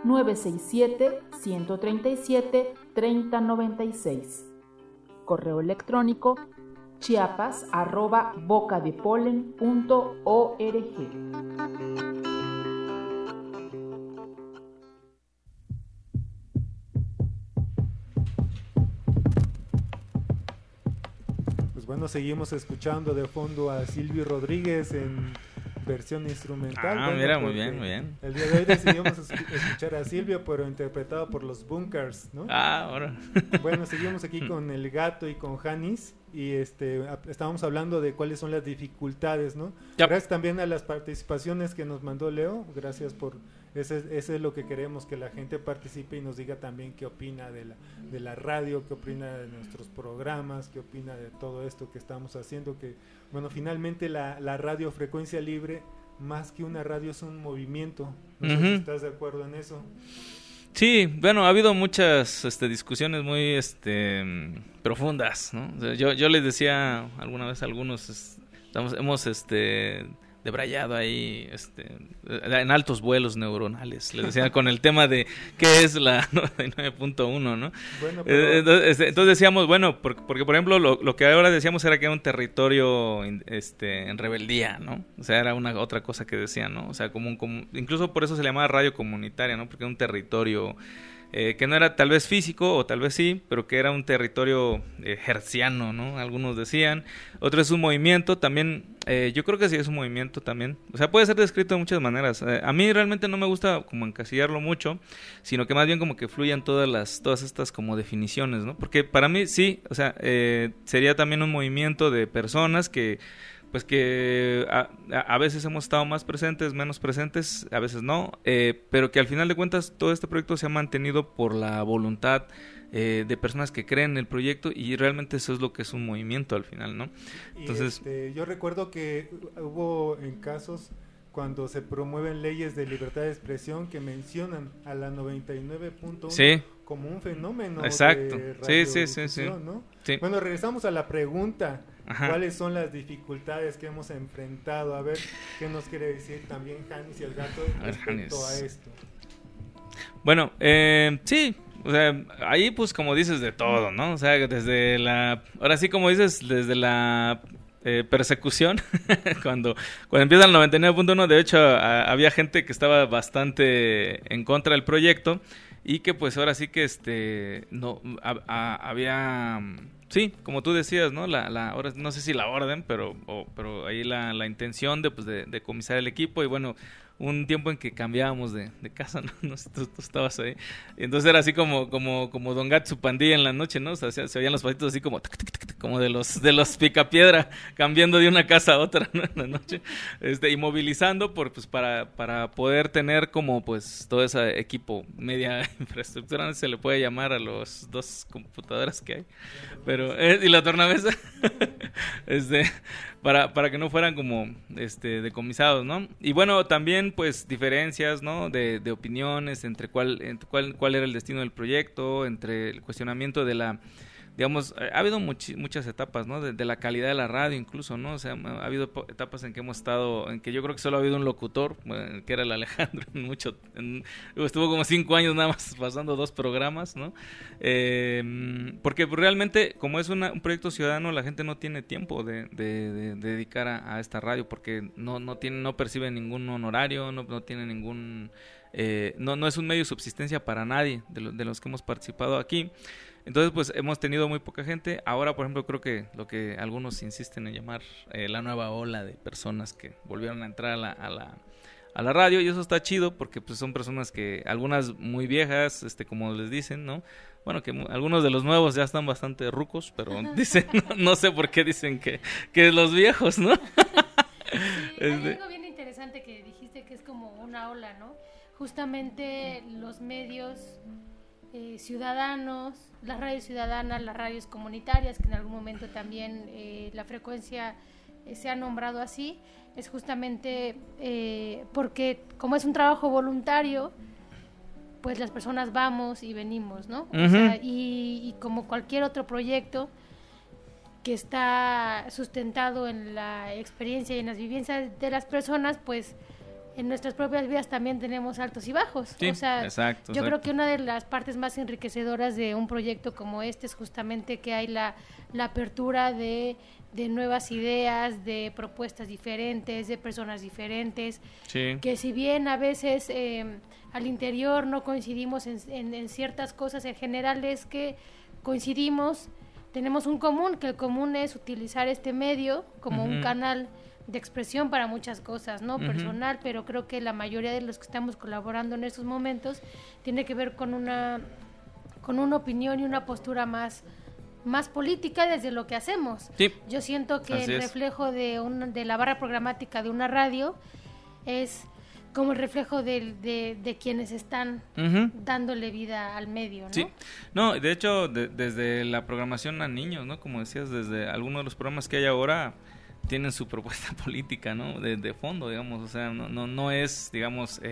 967-137-3096. Correo electrónico chiapas@bocadepolen.org. Pues bueno, seguimos escuchando de fondo a Silvio Rodríguez en versión instrumental. Bueno, mira, muy bien, muy bien. El día de hoy decidimos escuchar a Silvio, pero interpretado por los Bunkers, ¿no? Ahora. Bueno, seguimos aquí con El Gato y con Janis, y estábamos hablando de cuáles son las dificultades, ¿no? Yep. Gracias también a las participaciones que nos mandó Leo, gracias por... Ese es lo que queremos, que la gente participe y nos diga también qué opina de la radio, qué opina de nuestros programas, qué opina de todo esto que estamos haciendo, que bueno, finalmente la radio Frecuencia Libre, más que una radio, es un movimiento. No sé si estás de acuerdo en eso. Sí, bueno, ha habido muchas discusiones muy profundas, ¿no? O sea, yo les decía alguna vez a algunos, hemos debrayado ahí en altos vuelos neuronales, les decía, con el tema de qué es la 99.1, ¿no? Bueno, entonces decíamos, bueno, porque por ejemplo lo que ahora decíamos era que era un territorio en rebeldía, ¿no? O sea, era otra cosa que decían, ¿no? O sea, como incluso por eso se llamaba radio comunitaria, ¿no? Porque era un territorio que no era tal vez físico, o tal vez sí, pero que era un territorio hertziano, ¿no? Algunos decían. Otro es un movimiento también, yo creo que sí es un movimiento también. O sea, puede ser descrito de muchas maneras. A mí realmente no me gusta como encasillarlo mucho, sino que más bien como que fluyan todas estas como definiciones, ¿no? Porque para mí sí, o sea, sería también un movimiento de personas que pues que a veces hemos estado más presentes, menos presentes, a veces no, pero que al final de cuentas todo este proyecto se ha mantenido por la voluntad de personas que creen en el proyecto, y realmente eso es lo que es un movimiento al final, ¿no? Entonces, yo recuerdo que hubo en casos cuando se promueven leyes de libertad de expresión que mencionan a la 99.1 sí, como un fenómeno. Exacto. De sí. ¿no? Sí. Bueno, regresamos a la pregunta. Ajá. ¿Cuáles son las dificultades que hemos enfrentado? A ver, ¿qué nos quiere decir también Janis y el Gato respecto a esto? Bueno, sí, o sea, ahí pues como dices de todo, ¿no? O sea, desde ahora sí como dices, desde la persecución, cuando empieza el 99.1, de hecho había gente que estaba bastante en contra del proyecto, y que pues ahora sí que había... Sí, como tú decías, ¿no? Ahora no sé si la orden, pero ahí la intención de decomisar el equipo, y bueno, un tiempo en que cambiábamos de casa, ¿no? No sé, tú estabas ahí. Y entonces era así como Don Gato su pandilla en la noche, ¿no? O sea, se oían los pasitos así como de los picapiedra, cambiando de una casa a otra, ¿no? En la noche. Y movilizando para poder tener como pues todo ese equipo, media infraestructura, no se le puede llamar a los 2 computadoras que hay. Pero y la tornamesa para que no fueran como decomisados, ¿no? Y bueno, también pues diferencias, ¿no? de opiniones entre cuál era el destino del proyecto, entre el cuestionamiento de digamos, ha habido muchas etapas, ¿no? De la calidad de la radio incluso, ¿no? O sea, ha habido etapas en que hemos estado, en que yo creo que solo ha habido un locutor, que era el Alejandro, estuvo como 5 años nada más pasando 2 programas, ¿no? Porque realmente, como es un proyecto ciudadano, la gente no tiene tiempo de dedicar a esta radio, porque no percibe ningún honorario, no tiene ningún... no es un medio de subsistencia para nadie de los que hemos participado aquí. Entonces, pues hemos tenido muy poca gente. Ahora, por ejemplo, creo que lo que algunos insisten en llamar la nueva ola de personas que volvieron a entrar a la radio, y eso está chido porque pues son personas que, algunas muy viejas, como les dicen, ¿no? Bueno, que algunos de los nuevos ya están bastante rucos, pero dicen, no sé por qué dicen que los viejos, ¿no? Sí, hay algo bien interesante que dijiste, que es como una ola, ¿no? Justamente los medios ciudadanos, las radios ciudadanas, las radios comunitarias, que en algún momento también la frecuencia se ha nombrado así, es justamente porque como es un trabajo voluntario, pues las personas vamos y venimos, ¿no? Uh-huh. O sea, y como cualquier otro proyecto que está sustentado en la experiencia y en las vivencias de las personas, pues en nuestras propias vidas también tenemos altos y bajos. Sí, o sea, exacto. Yo creo que una de las partes más enriquecedoras de un proyecto como este es justamente que hay la apertura de nuevas ideas, de propuestas diferentes, de personas diferentes, sí. Que si bien a veces al interior no coincidimos en ciertas cosas, en general es que coincidimos, tenemos un común, que el común es utilizar este medio como un canal de expresión para muchas cosas, ¿no? Personal, pero creo que la mayoría de los que estamos colaborando en estos momentos tiene que ver con una opinión y una postura más política desde lo que hacemos. Sí. Yo siento que Así el reflejo de la barra programática de una radio es como el reflejo de quienes están dándole vida al medio, ¿no? Sí, no, de hecho, desde la programación a niños, ¿no? Como decías, desde algunos de los programas que hay ahora tienen su propuesta política, ¿no? De fondo, digamos, o sea, no es, digamos,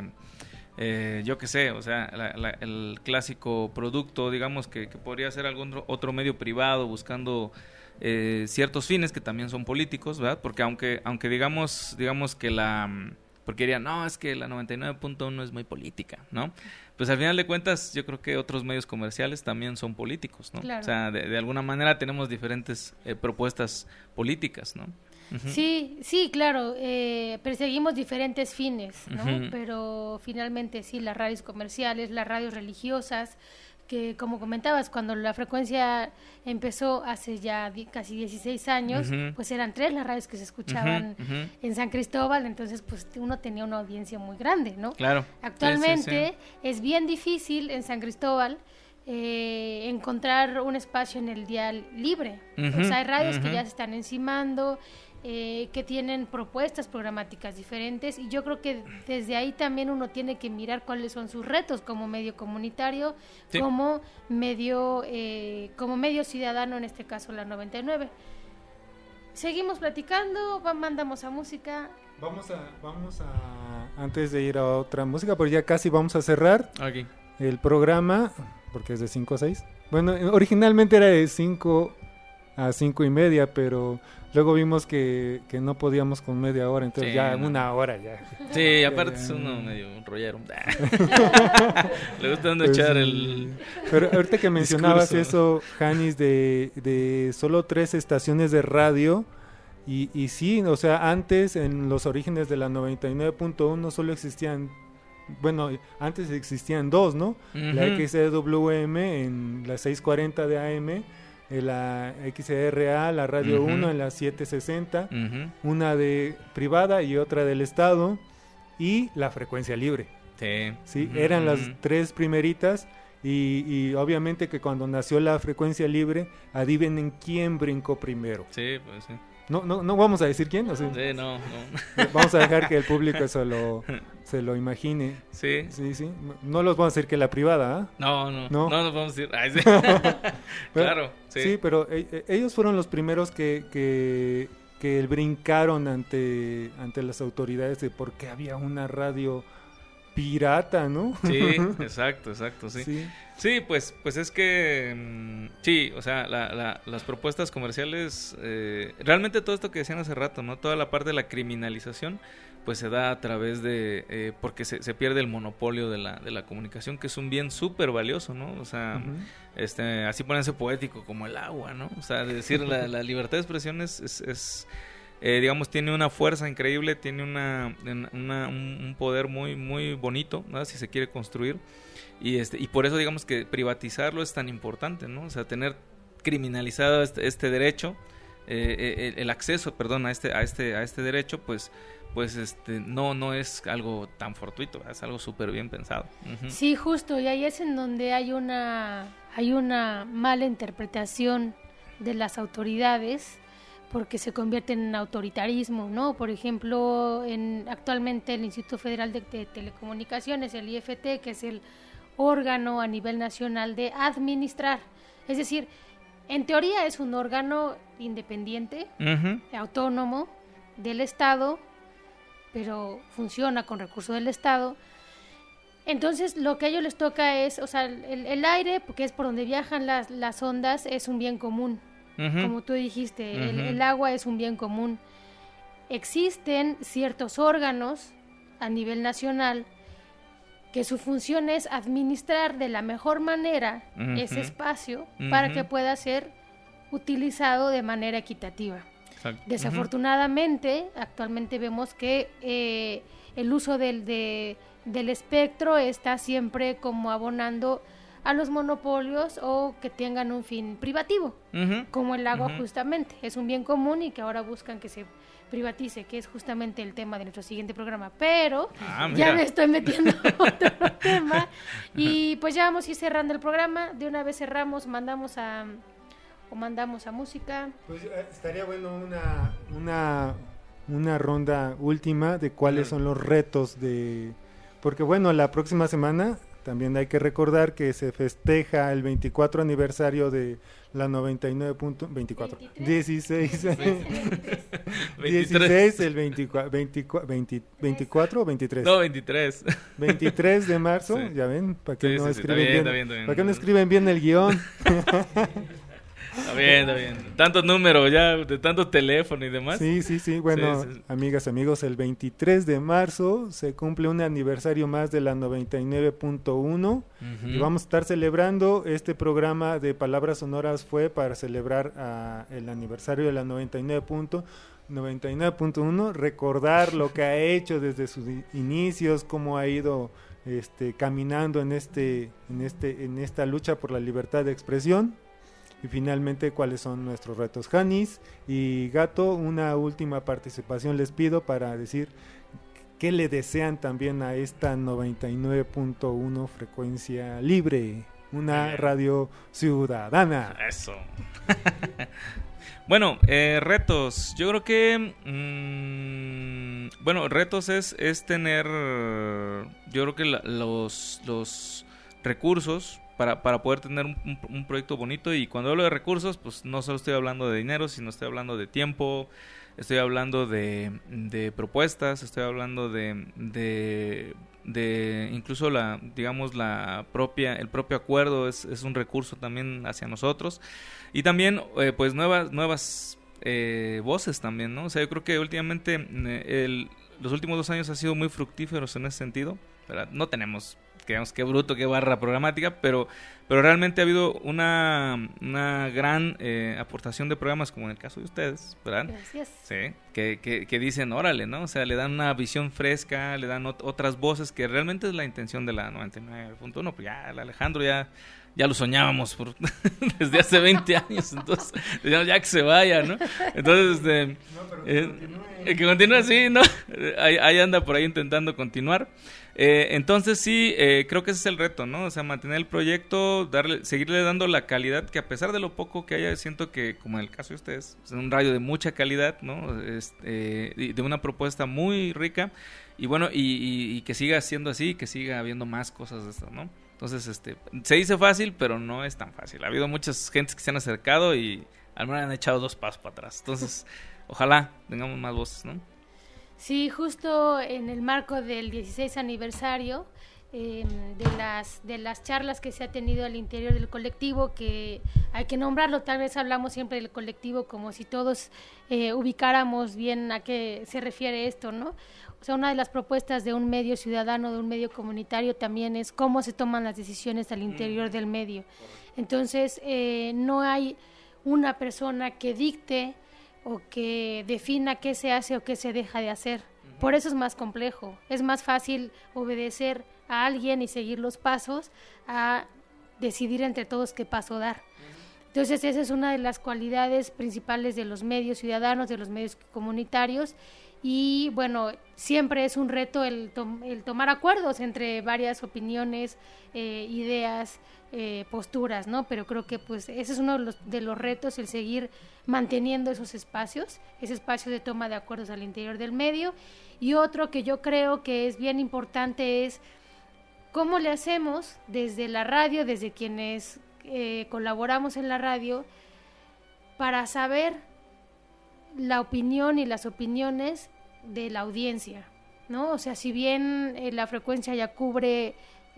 yo qué sé, o sea, el clásico producto, digamos, que podría ser algún otro medio privado buscando ciertos fines que también son políticos, ¿verdad? Porque aunque digamos que porque dirían, no, es que la 99.1 es muy política, ¿no? Pues al final de cuentas yo creo que otros medios comerciales también son políticos, ¿no? Claro. O sea, de alguna manera tenemos diferentes propuestas políticas, ¿no? Sí, claro, perseguimos diferentes fines, ¿no? Pero finalmente sí, las radios comerciales, las radios religiosas, que como comentabas, cuando la frecuencia empezó hace ya casi 16 años, pues eran 3 las radios que se escuchaban en San Cristóbal, entonces pues uno tenía una audiencia muy grande, ¿no? Claro. Actualmente es bien difícil en San Cristóbal encontrar un espacio en el dial libre. O sea, hay radios que ya se están encimando, que tienen propuestas programáticas diferentes, y yo creo que desde ahí también uno tiene que mirar cuáles son sus retos como medio comunitario, como medio ciudadano, en este caso la 99. Seguimos platicando, mandamos a música. Vamos a antes de ir a otra música, porque ya casi vamos a cerrar el programa, porque es de 5 a 6. Bueno, originalmente era de 5 a 5 y media, pero luego vimos que no podíamos con media hora, entonces una hora ya. Sí, aparte es uno medio un rollero. Le gusta echar el... Pero ahorita que mencionabas eso, Janis, de solo 3 estaciones de radio, y sí, o sea, antes en los orígenes de la 99.1 solo existían, bueno, antes existían 2, ¿no? La XWM en las 6:40 de AM, la XRA, la Radio 1 en la 760, una de privada y otra del Estado, y la frecuencia libre. Sí, eran las 3 primeritas, y obviamente que cuando nació la frecuencia libre, adivinen quién brincó primero. Sí, pues sí. No vamos a decir quién, ¿o sí? Sí, no. Vamos a dejar que el público se lo imagine. Sí. No los vamos a decir que la privada, ¿eh? No nos vamos a decir. Ay, sí. Claro, sí. Sí, pero ellos fueron los primeros que brincaron ante las autoridades de por qué había una radio pirata, ¿no? Sí, exacto, sí. Sí, pues es que sí, o sea, las propuestas comerciales, realmente todo esto que decían hace rato, ¿no? Toda la parte de la criminalización, pues se da a través de, porque se pierde el monopolio de la comunicación, que es un bien súper valioso, ¿no? O sea, así ponerse poético como el agua, ¿no? O sea, de decir la libertad de expresión es digamos, tiene una fuerza increíble, tiene un poder muy muy bonito, ¿no? Si se quiere construir, y por eso digamos que privatizarlo es tan importante, ¿no? O sea, tener criminalizado este derecho, el acceso, perdón, a este derecho, pues no es algo tan fortuito, es algo súper bien pensado. Uh-huh. Sí, justo, y ahí es en donde hay una mala interpretación de las autoridades, porque se convierten en autoritarismo, ¿no? Por ejemplo, actualmente el Instituto Federal de Telecomunicaciones, el IFT, que es el órgano a nivel nacional de administrar, es decir, en teoría es un órgano independiente, autónomo del Estado, pero funciona con recursos del Estado. Entonces lo que a ellos les toca es, o sea, el aire, porque es por donde viajan las ondas, es un bien común. Como tú dijiste, el agua es un bien común. Existen ciertos órganos a nivel nacional que su función es administrar de la mejor manera ese espacio para que pueda ser utilizado de manera equitativa. Exacto. Desafortunadamente, actualmente vemos que el uso del espectro está siempre como abonando a los monopolios o que tengan un fin privativo, como el agua justamente. Es un bien común y que ahora buscan que se privatice, que es justamente el tema de nuestro siguiente programa. Pero ya me estoy metiendo en otro tema. Y pues ya vamos a ir cerrando el programa. De una vez cerramos, mandamos a música. Pues estaría bueno una ronda última de cuáles son los retos porque bueno, la próxima semana también hay que recordar que se festeja el 24 aniversario de la 99.24 16 el 24 o 23. No, 23. 23 de marzo, sí. Ya ven, para que no escriben bien, para que no escriben bien el guión. Está bien. Tantos números ya, de tanto teléfono y demás. Sí. Bueno, sí. Amigas, amigos, el 23 de marzo se cumple un aniversario más de la 99.1 y vamos a estar celebrando este programa de Palabras Sonoras. Fue para celebrar el aniversario de la 99.1, recordar lo que ha hecho desde sus inicios, cómo ha ido caminando en esta lucha por la libertad de expresión. Y finalmente, ¿cuáles son nuestros retos? Janis y Gato, una última participación les pido para decir qué le desean también a esta 99.1 frecuencia libre, una radio ciudadana. Eso. Bueno, retos. Yo creo que, retos es tener, yo creo que los recursos para poder tener un proyecto bonito. Y cuando hablo de recursos, pues no solo estoy hablando de dinero, sino estoy hablando de tiempo, estoy hablando de propuestas, estoy hablando de incluso el propio acuerdo es un recurso también hacia nosotros. Y también pues nuevas voces también, ¿no? O sea, yo creo que últimamente los últimos 2 años han sido muy fructíferos en ese sentido, ¿verdad? No tenemos, digamos, qué bruto, qué barra programática, pero realmente ha habido una gran aportación de programas, como en el caso de ustedes, ¿verdad? Gracias. Sí, que dicen, órale, ¿no? O sea, le dan una visión fresca, le dan otras voces, que realmente es la intención de la 99.1. Pues ya, el Alejandro ya lo soñábamos desde hace 20 años, entonces ya que se vaya, ¿no? Entonces, que continúe así, ¿no? Ahí anda por ahí intentando continuar. Entonces sí, creo que ese es el reto, ¿no? O sea, mantener el proyecto, seguirle dando la calidad, que a pesar de lo poco que haya, siento que, como en el caso de ustedes, es un radio de mucha calidad, ¿no? De una propuesta muy rica, y bueno, y que siga siendo así, que siga habiendo más cosas de esto, ¿no? Entonces, se dice fácil, pero no es tan fácil. Ha habido muchas gentes que se han acercado y al menos han echado 2 pasos para atrás. Entonces, ojalá tengamos más voces, ¿no? Sí, justo en el marco del 16 aniversario de las charlas que se ha tenido al interior del colectivo, que hay que nombrarlo, tal vez hablamos siempre del colectivo como si todos ubicáramos bien a qué se refiere esto, ¿no? O sea, una de las propuestas de un medio ciudadano, de un medio comunitario también es cómo se toman las decisiones al interior del medio. Entonces, no hay una persona que dicte o que defina qué se hace o qué se deja de hacer. Por eso es más complejo. Es más fácil obedecer a alguien y seguir los pasos a decidir entre todos qué paso dar. Entonces, esa es una de las cualidades principales de los medios ciudadanos, de los medios comunitarios. Y bueno, siempre es un reto el tomar acuerdos entre varias opiniones, ideas, posturas, ¿no? Pero creo que pues ese es uno de los retos, el seguir manteniendo esos espacios, ese espacio de toma de acuerdos al interior del medio. Y otro que yo creo que es bien importante es cómo le hacemos desde la radio, desde quienes colaboramos en la radio, para saber la opinión y las opiniones de la audiencia, ¿no? O sea, si bien la frecuencia ya cubre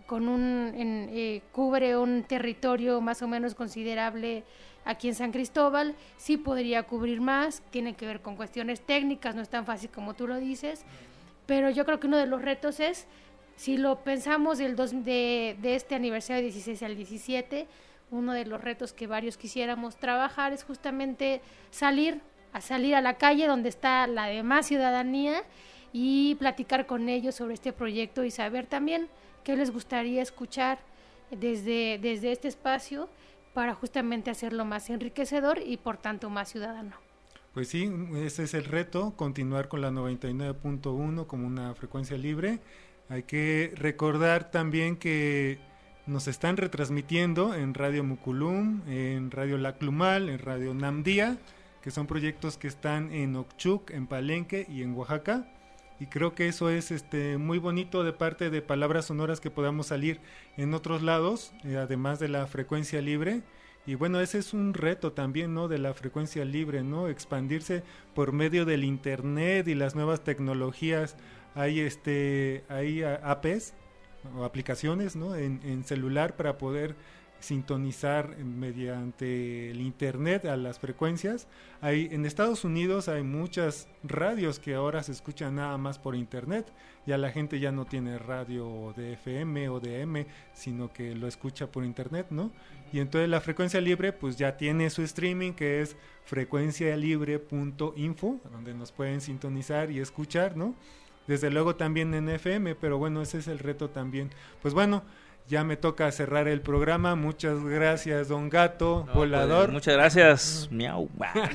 un territorio más o menos considerable aquí en San Cristóbal, sí podría cubrir más, tiene que ver con cuestiones técnicas, no es tan fácil como tú lo dices, pero yo creo que uno de los retos es, si lo pensamos de este aniversario 16 al 17, uno de los retos que varios quisiéramos trabajar es justamente salir a la calle donde está la demás ciudadanía y platicar con ellos sobre este proyecto y saber también qué les gustaría escuchar desde este espacio para justamente hacerlo más enriquecedor y por tanto más ciudadano. Pues sí, ese es el reto, continuar con la 99.1 como una frecuencia libre. Hay que recordar también que nos están retransmitiendo en Radio Muculum, en Radio Laclumal, en Radio Namdía, que son proyectos que están en Ochuc, en Palenque y en Oaxaca, y creo que eso es muy bonito de parte de Palabras Sonoras, que podamos salir en otros lados, además de la frecuencia libre. Y bueno, ese es un reto también, ¿no?, de la frecuencia libre, ¿no?, expandirse por medio del internet y las nuevas tecnologías. Hay apps o aplicaciones, ¿no?, en celular para poder sintonizar mediante el internet a las frecuencias. En Estados Unidos hay muchas radios que ahora se escuchan nada más por internet. Ya la gente ya no tiene radio de FM o de AM, sino que lo escucha por internet, ¿no? Y entonces la frecuencia libre pues ya tiene su streaming, que es frecuencialibre.info, donde nos pueden sintonizar y escuchar, ¿no? Desde luego también en FM, pero bueno, ese es el reto también. Pues bueno, ya me toca cerrar el programa. Muchas gracias, don Gato, Volador. Pues, muchas gracias, miau.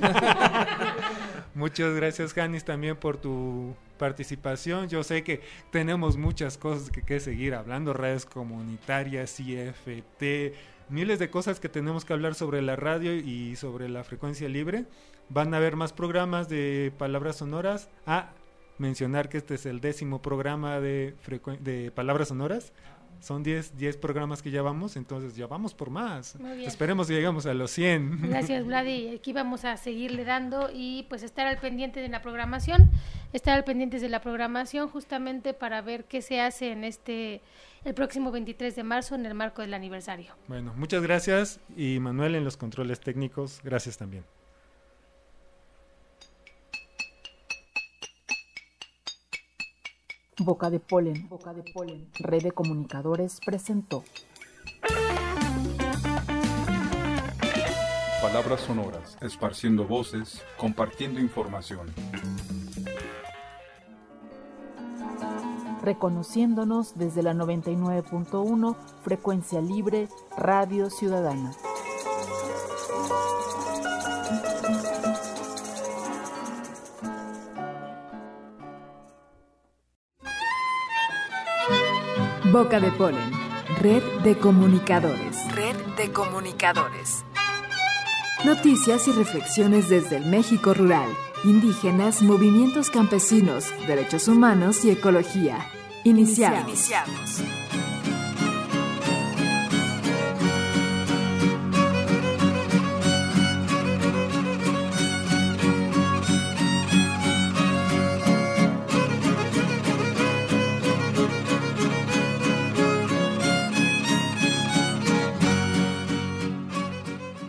Muchas gracias, Janis, también por tu participación. Yo sé que tenemos muchas cosas que seguir hablando, redes comunitarias, IFT, miles de cosas que tenemos que hablar sobre la radio y sobre la frecuencia libre. Van a haber más programas de Palabras Sonoras. Mencionar que este es el 10º programa de Palabras Sonoras. Son 10 programas que ya vamos, entonces ya vamos por más. Esperemos que lleguemos a los 100. Gracias, Vladi. Aquí vamos a seguirle dando y pues estar al pendiente de la programación, justamente para ver qué se hace el próximo 23 de marzo en el marco del aniversario. Bueno, muchas gracias, y Manuel en los controles técnicos, gracias también. Boca de Polen, Red de Comunicadores presentó Palabras Sonoras, esparciendo voces, compartiendo información. Reconociéndonos desde la 99.1 Frecuencia Libre Radio Ciudadana. Boca de Polen, Red de Comunicadores. Noticias y reflexiones desde el México rural, indígenas, movimientos campesinos, derechos humanos y ecología. Iniciamos.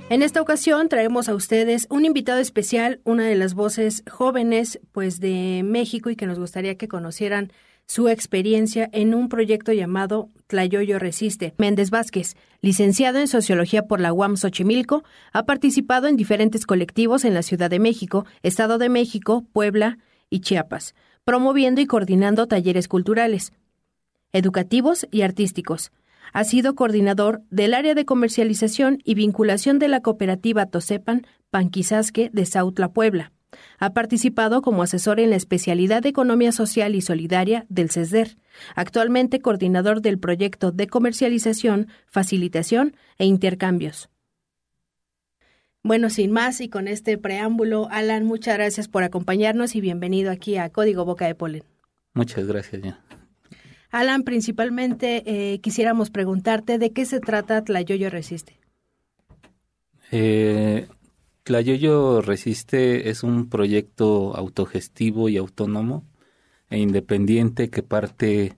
En esta ocasión traemos a ustedes un invitado especial, una de las voces jóvenes pues de México y que nos gustaría que conocieran su experiencia en un proyecto llamado Tlayoyo Resiste. Méndez Vázquez, licenciado en Sociología por la UAM Xochimilco, ha participado en diferentes colectivos en la Ciudad de México, Estado de México, Puebla y Chiapas, promoviendo y coordinando talleres culturales, educativos y artísticos. Ha sido coordinador del área de comercialización y vinculación de la cooperativa Tosepan Panquizasque de Sautla, Puebla. Ha participado como asesor en la especialidad de Economía Social y Solidaria del CESDER, actualmente coordinador del proyecto de comercialización, facilitación e intercambios. Bueno, sin más y con este preámbulo, Alan, muchas gracias por acompañarnos y bienvenido aquí a Código Boca de Polen. Muchas gracias, ya. Alan, principalmente quisiéramos preguntarte de qué se trata Tlayoyo Resiste. Tlayoyo Resiste es un proyecto autogestivo y autónomo e independiente que parte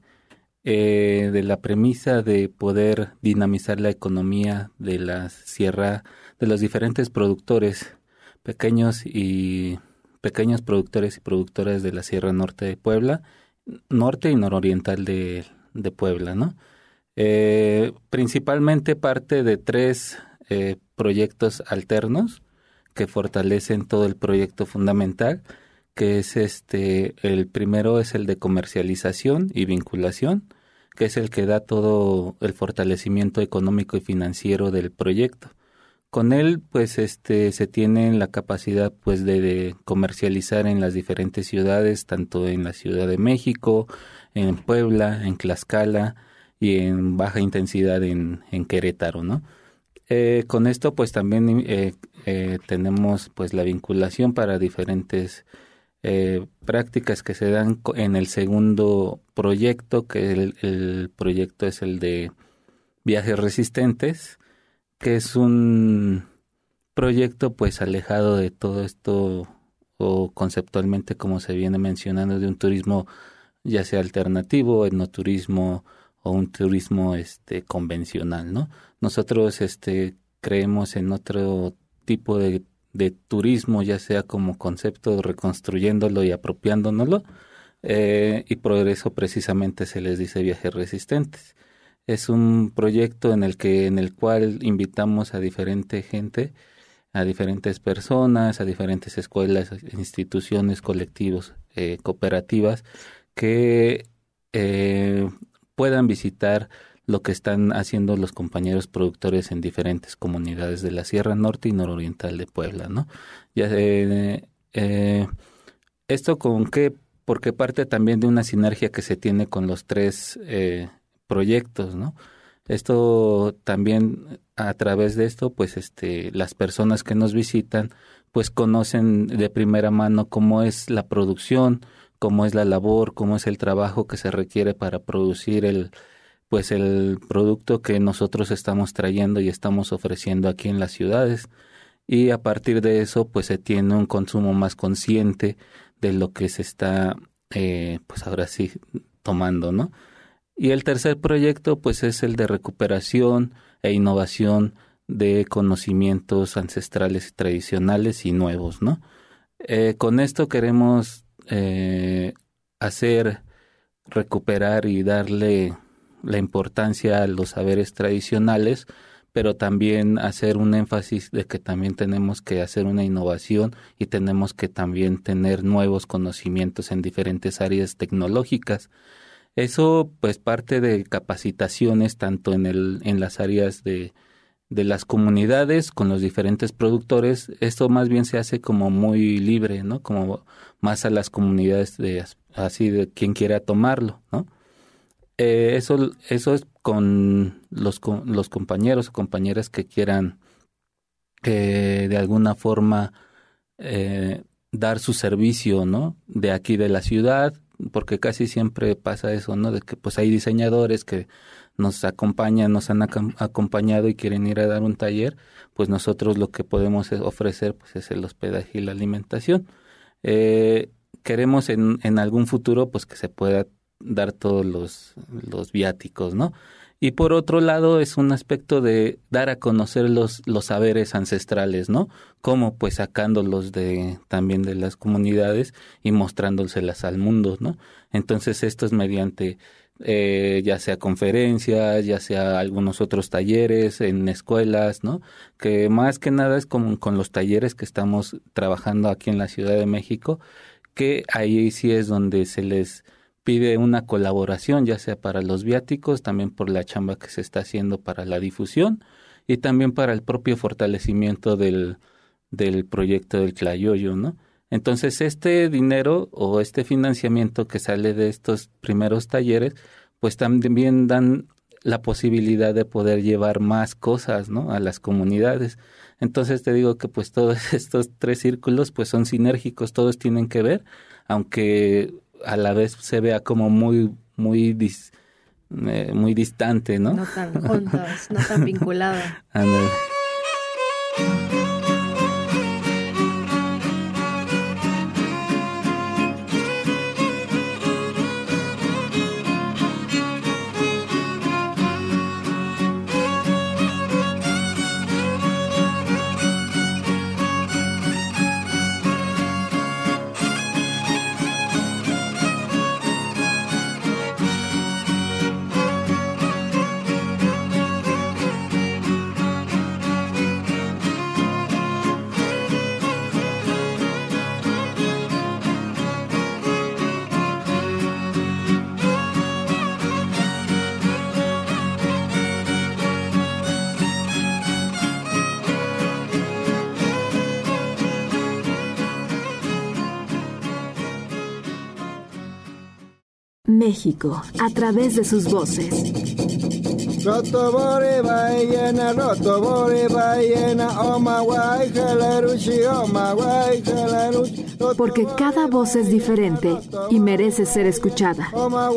de la premisa de poder dinamizar la economía de la sierra, de los diferentes productores, pequeños productores y productoras de la Sierra Norte de Puebla, norte y nororiental de Puebla, ¿no? Principalmente parte de 3 proyectos alternos que fortalecen todo el proyecto fundamental, que es el primero es el de comercialización y vinculación, que es el que da todo el fortalecimiento económico y financiero del proyecto. Con él, pues, se tiene la capacidad, pues, de comercializar en las diferentes ciudades, tanto en la Ciudad de México, en Puebla, en Tlaxcala y en baja intensidad en Querétaro, ¿no? Con esto, pues, también tenemos, pues, la vinculación para diferentes prácticas que se dan en el segundo proyecto, que el proyecto es el de viajes resistentes, que es un proyecto pues alejado de todo esto o conceptualmente como se viene mencionando de un turismo ya sea alternativo, etnoturismo o un turismo convencional, ¿no? Nosotros creemos en otro tipo de turismo, ya sea como concepto reconstruyéndolo y apropiándonoslo, y por eso precisamente se les dice viajes resistentes. Es un proyecto en el cual invitamos a diferente gente, a diferentes personas, a diferentes escuelas, instituciones, colectivos, cooperativas, que puedan visitar lo que están haciendo los compañeros productores en diferentes comunidades de la Sierra Norte y Nororiental de Puebla, ¿no? ¿Esto con qué? Porque parte también de una sinergia que se tiene con los 3 proyectos, ¿no? Esto también, a través de esto, pues las personas que nos visitan, pues conocen de primera mano cómo es la producción, cómo es la labor, cómo es el trabajo que se requiere para producir el producto que nosotros estamos trayendo y estamos ofreciendo aquí en las ciudades. Y a partir de eso, pues se tiene un consumo más consciente de lo que se está, pues ahora sí, tomando, ¿no? Y el tercer proyecto, pues, es el de recuperación e innovación de conocimientos ancestrales y tradicionales y nuevos, ¿no? Con esto queremos recuperar y darle la importancia a los saberes tradicionales, pero también hacer un énfasis de que también tenemos que hacer una innovación y tenemos que también tener nuevos conocimientos en diferentes áreas tecnológicas. Eso pues parte de capacitaciones tanto en las áreas de las comunidades con los diferentes productores. Esto más bien se hace como muy libre, ¿no? Como más a las comunidades así de quien quiera tomarlo, ¿no? Eso es con los compañeros o compañeras que quieran de alguna forma dar su servicio, ¿no? De aquí de la ciudad, porque casi siempre pasa eso, ¿no? De que pues hay diseñadores que nos acompañan, nos han acompañado y quieren ir a dar un taller, pues nosotros lo que podemos ofrecer pues es el hospedaje y la alimentación. Queremos en algún futuro pues que se pueda dar todos los viáticos, ¿no? Y por otro lado es un aspecto de dar a conocer los saberes ancestrales, ¿no? Como pues sacándolos también de las comunidades y mostrándoselas al mundo, ¿no? Entonces esto es mediante ya sea conferencias, ya sea algunos otros talleres en escuelas, ¿no? Que más que nada es como con los talleres que estamos trabajando aquí en la Ciudad de México, que ahí sí es donde se les pide una colaboración, ya sea para los viáticos, también por la chamba que se está haciendo para la difusión y también para el propio fortalecimiento del proyecto del Tlayoyo, ¿no? Entonces este dinero o este financiamiento que sale de estos primeros talleres, pues también dan la posibilidad de poder llevar más cosas, ¿no? A las comunidades. Entonces te digo que pues todos estos 3 círculos pues son sinérgicos, todos tienen que ver, aunque a la vez se vea como muy distante, ¿no? No tan juntos, no tan vinculados. México, a través de sus voces. Porque cada voz es diferente y merece ser escuchada.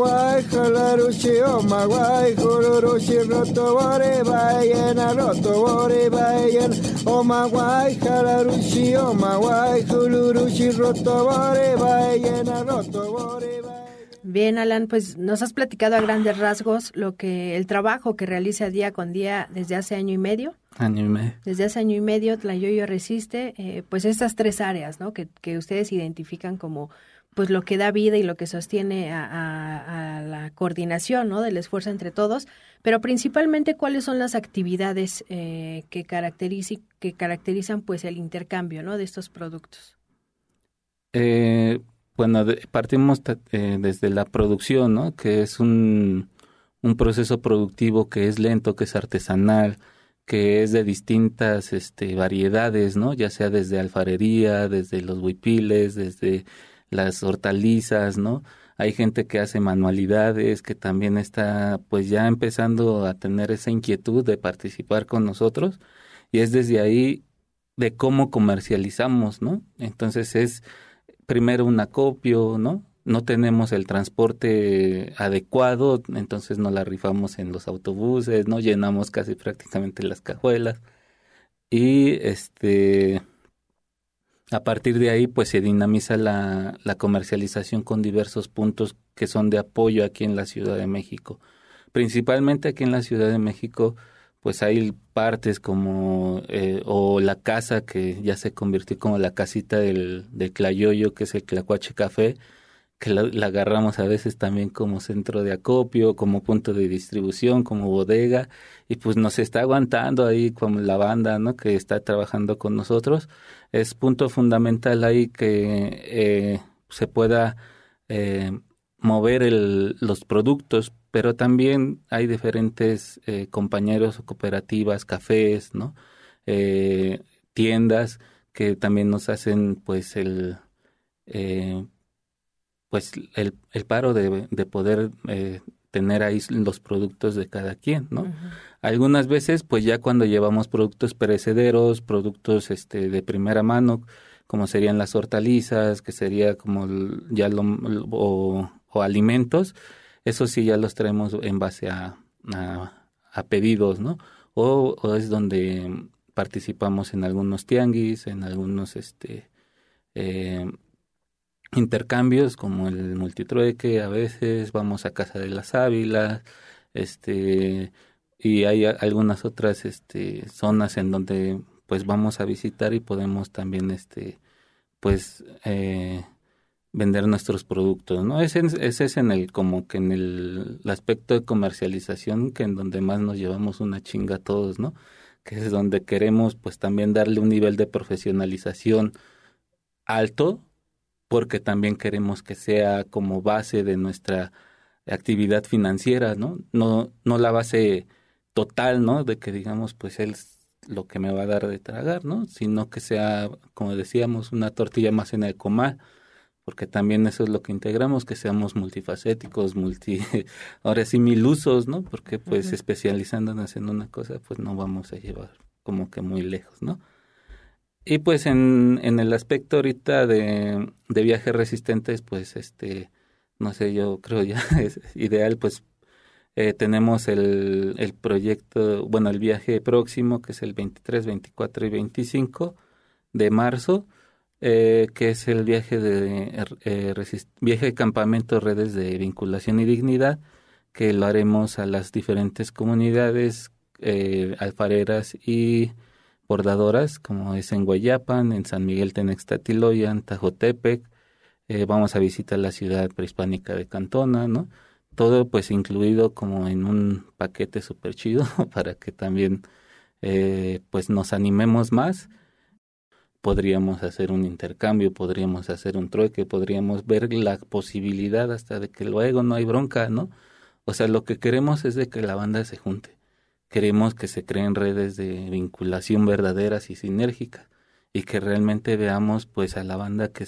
Bien, Alan, pues nos has platicado a grandes rasgos el trabajo que realiza día con día desde hace año y medio. Desde hace año y medio, Tlayoyo resiste, pues estas 3 áreas, ¿no? Que ustedes identifican como pues lo que da vida y lo que sostiene a la coordinación, ¿no? Del esfuerzo entre todos, pero principalmente cuáles son las actividades que caracterizan pues el intercambio, ¿no? De estos productos. Bueno, partimos desde la producción, ¿no? Que es un proceso productivo que es lento, que es artesanal, que es de distintas variedades, ¿no? Ya sea desde alfarería, desde los huipiles, desde las hortalizas, ¿no? Hay gente que hace manualidades, que también está pues ya empezando a tener esa inquietud de participar con nosotros, y es desde ahí de cómo comercializamos, ¿no? Entonces es primero un acopio, ¿no? No tenemos el transporte adecuado, entonces nos la rifamos en los autobuses, ¿no? Llenamos casi prácticamente las cajuelas y a partir de ahí pues se dinamiza la comercialización con diversos puntos que son de apoyo aquí en la Ciudad de México. Principalmente aquí en la Ciudad de México pues hay partes como o la casa que ya se convirtió como la casita del Tlayoyo, que es el Tlacuache Café, que la agarramos a veces también como centro de acopio, como punto de distribución, como bodega, y pues nos está aguantando ahí como la banda, ¿no? Que está trabajando con nosotros. Es punto fundamental ahí que se pueda mover los productos, pero también hay diferentes compañeros o cooperativas, cafés, ¿no? Tiendas que también nos hacen pues el paro de poder tener ahí los productos de cada quien, ¿no? Uh-huh. Algunas veces pues ya cuando llevamos productos perecederos, productos de primera mano, como serían las hortalizas, que sería como ya o alimentos, eso sí ya los traemos en base a pedidos, ¿no? O es donde participamos en algunos tianguis, en algunos intercambios como el multitrueque, a veces vamos a Casa de las Ávilas, y hay algunas otras zonas en donde pues vamos a visitar y podemos también vender nuestros productos, ¿no? Ese es en el aspecto de comercialización, que en donde más nos llevamos una chinga todos, ¿no? Que es donde queremos pues también darle un nivel de profesionalización alto, porque también queremos que sea como base de nuestra actividad financiera, ¿no? No la base total, ¿no? De que digamos, pues él es lo que me va a dar de tragar, ¿no? Sino que sea, como decíamos, una tortilla más en el comal, porque también eso es lo que integramos, que seamos multifacéticos, ahora sí milusos, ¿no? Porque pues especializándonos en una cosa, pues no vamos a llevar como que muy lejos, ¿no? Y pues en el aspecto ahorita de viajes resistentes, pues no sé, yo creo ya es ideal, pues tenemos el proyecto, bueno, el viaje próximo, que es el 23, 24 y 25 de marzo, que es el viaje viaje de campamento Redes de Vinculación y Dignidad, que lo haremos a las diferentes comunidades alfareras y bordadoras, como es en Guayapan, en San Miguel Tenextatiloyan, Tajotepec. Vamos a visitar la ciudad prehispánica de Cantona, ¿no? Todo pues incluido como en un paquete súper chido para que también pues nos animemos más. Podríamos hacer un intercambio, podríamos hacer un trueque, podríamos ver la posibilidad hasta de que luego no hay bronca, ¿no? O sea, lo que queremos es de que la banda se junte. Queremos que se creen redes de vinculación verdaderas y sinérgicas, y que realmente veamos pues a la banda que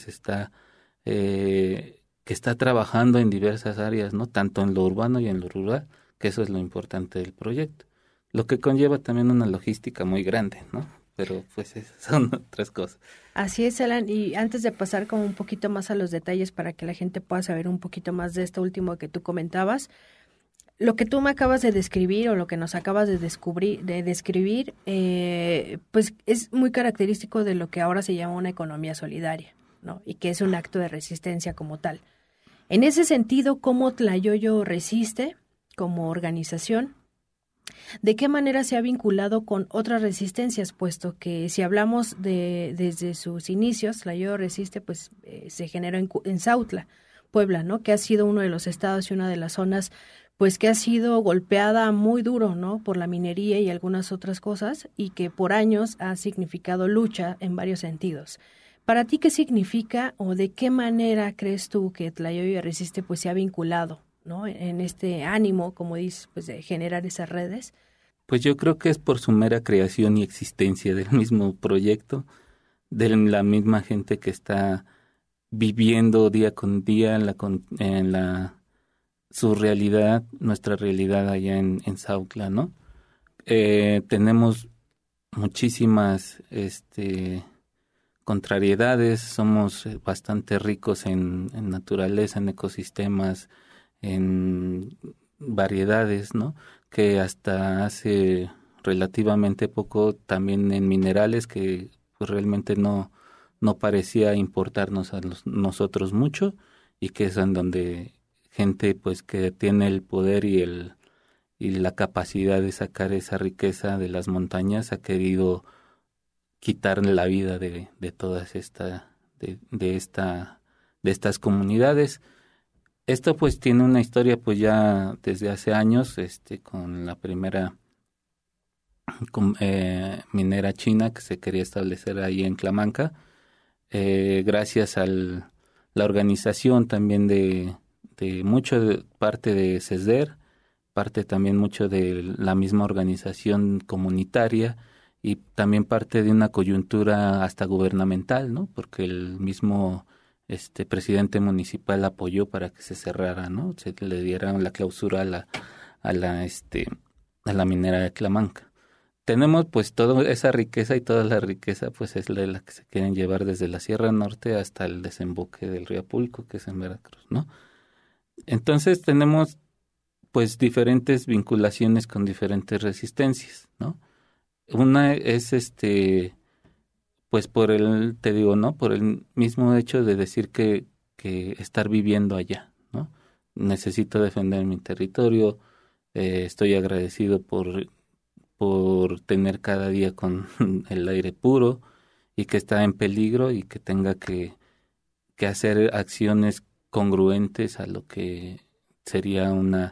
está trabajando en diversas áreas, ¿no? Tanto en lo urbano y en lo rural, que eso es lo importante del proyecto. Lo que conlleva también una logística muy grande, ¿no? Pero pues son otras cosas. Así es, Alan, y antes de pasar como un poquito más a los detalles para que la gente pueda saber un poquito más de esto último que tú comentabas, lo que tú me acabas de describir o lo que nos acabas de describir, pues es muy característico de lo que ahora se llama una economía solidaria, ¿no? Y que es un acto de resistencia como tal. En ese sentido, ¿cómo Tlayoyo resiste como organización? ¿De qué manera se ha vinculado con otras resistencias? Puesto que si hablamos desde sus inicios, Tlayoyo resiste, pues se generó en Zautla, Puebla, ¿no? Que ha sido uno de los estados y una de las zonas pues que ha sido golpeada muy duro, ¿no? Por la minería y algunas otras cosas, y que por años ha significado lucha en varios sentidos. ¿Para ti qué significa o de qué manera crees tú que Tlayoyo resiste pues se ha vinculado, ¿no? En este ánimo, como dices, pues de generar esas redes? Pues yo creo que es por su mera creación y existencia del mismo proyecto, de la misma gente que está viviendo día con día su realidad, nuestra realidad allá en Zautla, ¿no? Tenemos muchísimas contrariedades, somos bastante ricos en naturaleza, en ecosistemas, en variedades, ¿no? Que hasta hace relativamente poco también en minerales que pues realmente no parecía importarnos a nosotros mucho, y que es en donde gente pues que tiene el poder y la capacidad de sacar esa riqueza de las montañas ha querido quitarle la vida de todas de estas comunidades. Esto pues tiene una historia pues ya desde hace años, con la primera minera china que se quería establecer ahí en Tlamanca, gracias a la organización también de parte de CESDER, parte también mucho de la misma organización comunitaria, y también parte de una coyuntura hasta gubernamental, ¿no? Porque el mismo presidente municipal apoyó para que se cerrara, ¿no? Se le diera la clausura a la minera de Tlamanca. Tenemos pues toda esa riqueza, y toda la riqueza pues es la que se quieren llevar desde la Sierra Norte hasta el desemboque del río Apulco, que es en Veracruz, ¿no? Entonces tenemos pues diferentes vinculaciones con diferentes resistencias, ¿no? Una es pues por el mismo hecho de decir que estar viviendo allá, ¿no? Necesito defender mi territorio, Estoy agradecido por tener cada día con el aire puro y que está en peligro y que tenga que hacer acciones congruentes a lo que sería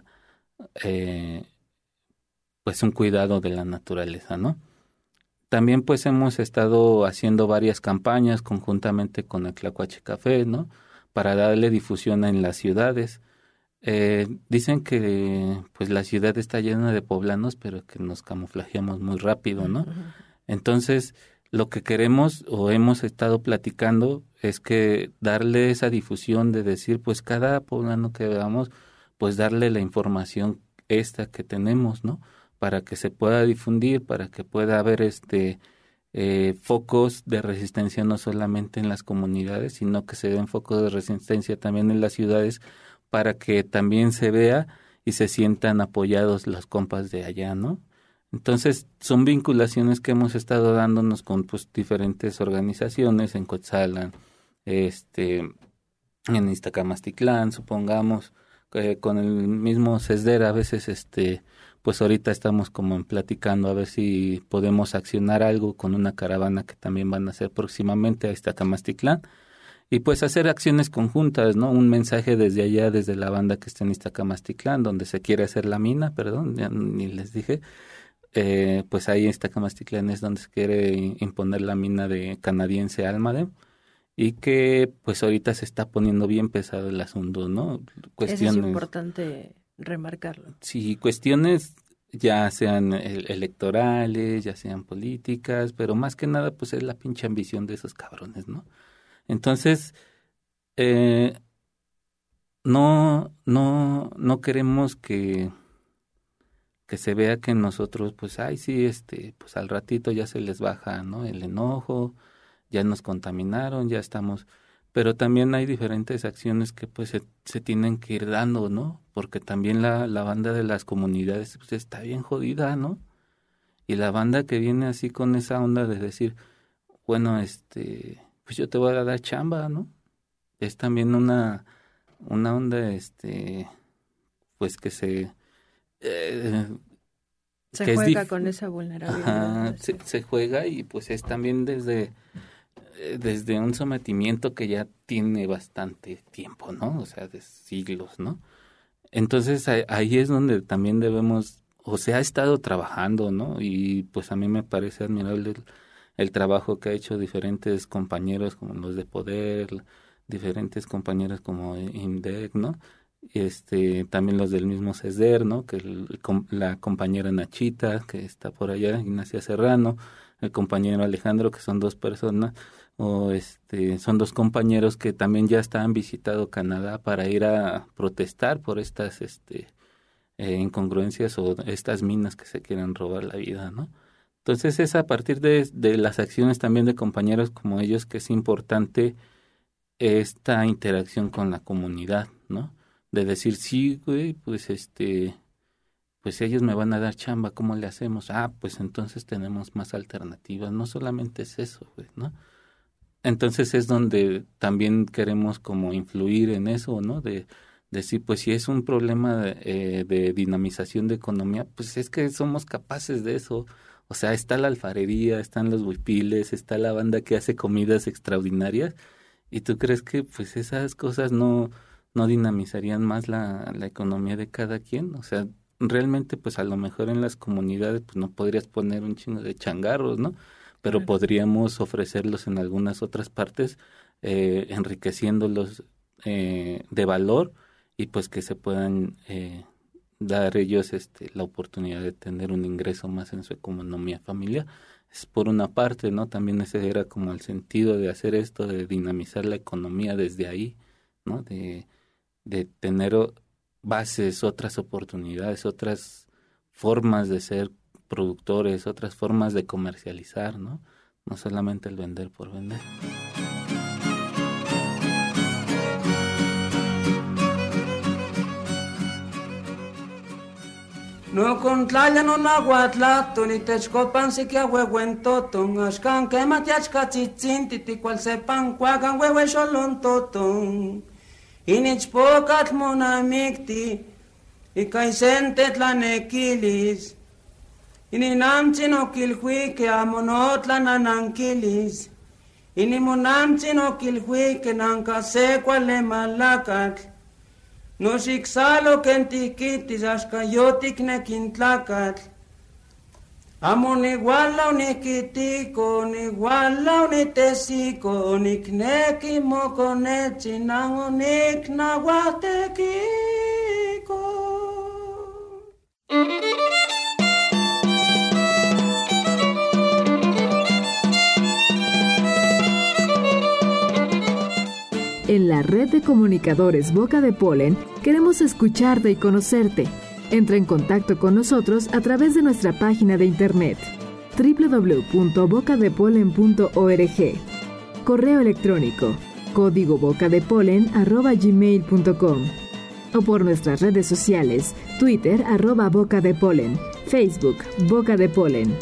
pues un cuidado de la naturaleza, ¿no? También pues hemos estado haciendo varias campañas conjuntamente con el Tlacuache Café, ¿no? Para darle difusión en las ciudades. Dicen que pues la ciudad está llena de poblanos, pero que nos camuflajeamos muy rápido, ¿no? Entonces, lo que queremos o hemos estado platicando es que darle esa difusión de decir, pues cada poblano que veamos, pues darle la información esta que tenemos, ¿no? Para que se pueda difundir, para que pueda haber focos de resistencia no solamente en las comunidades, sino que se den focos de resistencia también en las ciudades, para que también se vea y se sientan apoyados los compas de allá, ¿no? Entonces, son vinculaciones que hemos estado dándonos con pues diferentes organizaciones en Cuetzalan, en Iztacamasticlán, supongamos, con el mismo CESDER, a veces pues ahorita estamos como platicando a ver si podemos accionar algo con una caravana que también van a hacer próximamente a Iztacamasticlán. Y pues hacer acciones conjuntas, ¿no? Un mensaje desde allá, desde la banda que está en Iztacamasticlán, donde se quiere hacer la mina, perdón, ya ni les dije. Pues ahí en Iztacamasticlán es donde se quiere imponer la mina de canadiense Almadem. Y que pues ahorita se está poniendo bien pesado el asunto, ¿no? Cuestiones, eso es importante remarcarlo. Sí, cuestiones ya sean electorales, ya sean políticas, pero más que nada pues es la pinche ambición de esos cabrones, ¿no? Entonces, no queremos que se vea que nosotros, pues, ay, sí, pues al ratito ya se les baja, ¿no? El enojo, ya nos contaminaron, ya estamos, pero también hay diferentes acciones que pues se tienen que ir dando, ¿no? Porque también la banda de las comunidades pues está bien jodida, ¿no? Y la banda que viene así con esa onda de decir, bueno, pues yo te voy a dar chamba, ¿no? Es también una onda, pues que se juega con esa vulnerabilidad. Ajá, se juega y pues es también desde un sometimiento que ya tiene bastante tiempo, ¿no? O sea, de siglos, ¿no? Entonces ahí es donde también debemos, o se ha estado trabajando, ¿no? Y pues a mí me parece admirable el trabajo que ha hecho diferentes compañeros como los de Poder, diferentes compañeros como INDEC, ¿no? También los del mismo CESDER, ¿no? Que la compañera Nachita, que está por allá, Ignacia Serrano, el compañero Alejandro, que son dos personas, son dos compañeros que también ya han visitado Canadá para ir a protestar por estas incongruencias o estas minas que se quieren robar la vida, ¿no? Entonces es a partir de las acciones también de compañeros como ellos que es importante esta interacción con la comunidad, ¿no? De decir, sí, güey, pues pues ellos me van a dar chamba, ¿cómo le hacemos? Pues entonces tenemos más alternativas, no solamente es eso, güey, ¿no? Entonces es donde también queremos como influir en eso, ¿no? De decir, pues si es un problema de dinamización de economía, pues es que somos capaces de eso. O sea, está la alfarería, están los huipiles, está la banda que hace comidas extraordinarias. ¿Y tú crees que pues esas cosas no dinamizarían más la economía de cada quien? O sea, realmente pues a lo mejor en las comunidades pues no podrías poner un chingo de changarros, ¿no? Pero podríamos ofrecerlos en algunas otras partes, enriqueciéndolos de valor y pues que se puedan dar ellos la oportunidad de tener un ingreso más en su economía familiar. Es por una parte, ¿no? También ese era como el sentido de hacer esto, de dinamizar la economía desde ahí, ¿no? De tener bases, otras oportunidades, otras formas de ser productores, otras formas de comercializar, ¿no? No solamente el vender por vender. No contlaya no nahuatlato, ni techcopan si que ahuehuentoton, ashkan que matiachka tzitzin, titicual sepan cuacan huehuecholontoton, y nichpocatl monamicti, ikaisente tlanekilis, ininamtzin okilhuike amonotlan anankilis, inimonamtzin okilhuike nankasecuale malacatl, noxiksalo kentikitis axcayotic nekintlacatl, amon iguala unikitiko, oniguala unitesico, onikneki mokonetsin ang oniknahuatekiko. En la red de comunicadores Boca de Polen queremos escucharte y conocerte. Entra en contacto con nosotros a través de nuestra página de internet www.bocadepolen.org, correo electrónico códigobocadepolen@gmail.com o por nuestras redes sociales, Twitter @bocadepolen, Facebook Boca de Polen.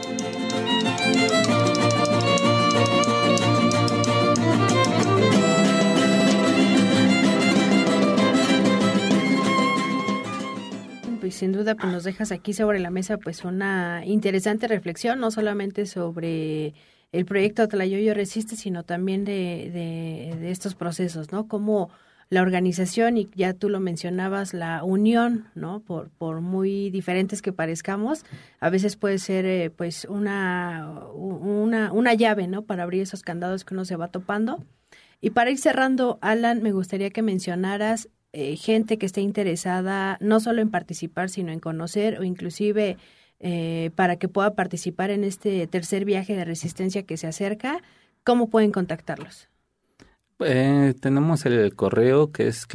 Sin duda, pues nos dejas aquí sobre la mesa pues una interesante reflexión, no solamente sobre el proyecto Tlayoyo Resiste, sino también de estos procesos, ¿no? Como la organización, y ya tú lo mencionabas, la unión, ¿no? Por muy diferentes que parezcamos, a veces puede ser pues una llave, ¿no? Para abrir esos candados que uno se va topando. Y para ir cerrando, Alan, me gustaría que mencionaras gente que esté interesada no solo en participar, sino en conocer, o inclusive para que pueda participar en este tercer viaje de resistencia que se acerca. ¿Cómo pueden contactarlos? Tenemos el correo que es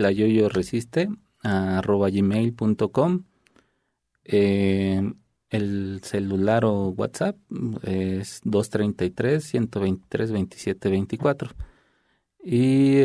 tlayoyoresiste@gmail.com. El celular o WhatsApp es 233-123-2724. Y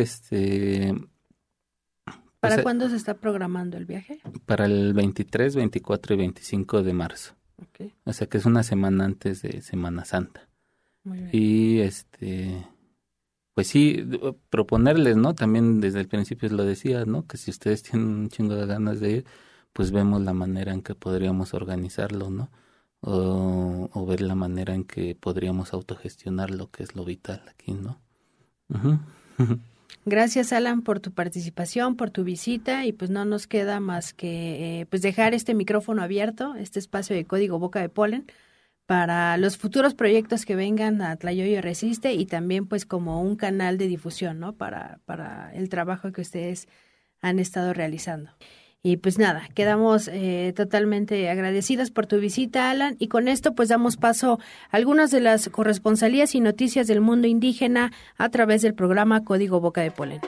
¿Para cuándo se está programando el viaje? Para el 23, 24 y 25 de marzo. Okay. O sea que es una semana antes de Semana Santa. Muy bien. Y pues sí, proponerles, ¿no? También desde el principio lo decía, ¿no? Que si ustedes tienen un chingo de ganas de ir, pues vemos la manera en que podríamos organizarlo, ¿no? O ver la manera en que podríamos autogestionarlo, que es lo vital aquí, ¿no? Uh-huh. Gracias, Alan, por tu participación, por tu visita, y pues no nos queda más que pues dejar este micrófono abierto, este espacio de Código Boca de Polen, para los futuros proyectos que vengan a Tlayoyo Resiste, y también pues como un canal de difusión, ¿no? Para el trabajo que ustedes han estado realizando. Y pues nada, quedamos totalmente agradecidas por tu visita, Alan, y con esto pues damos paso a algunas de las corresponsalías y noticias del mundo indígena a través del programa Código Boca de Polen.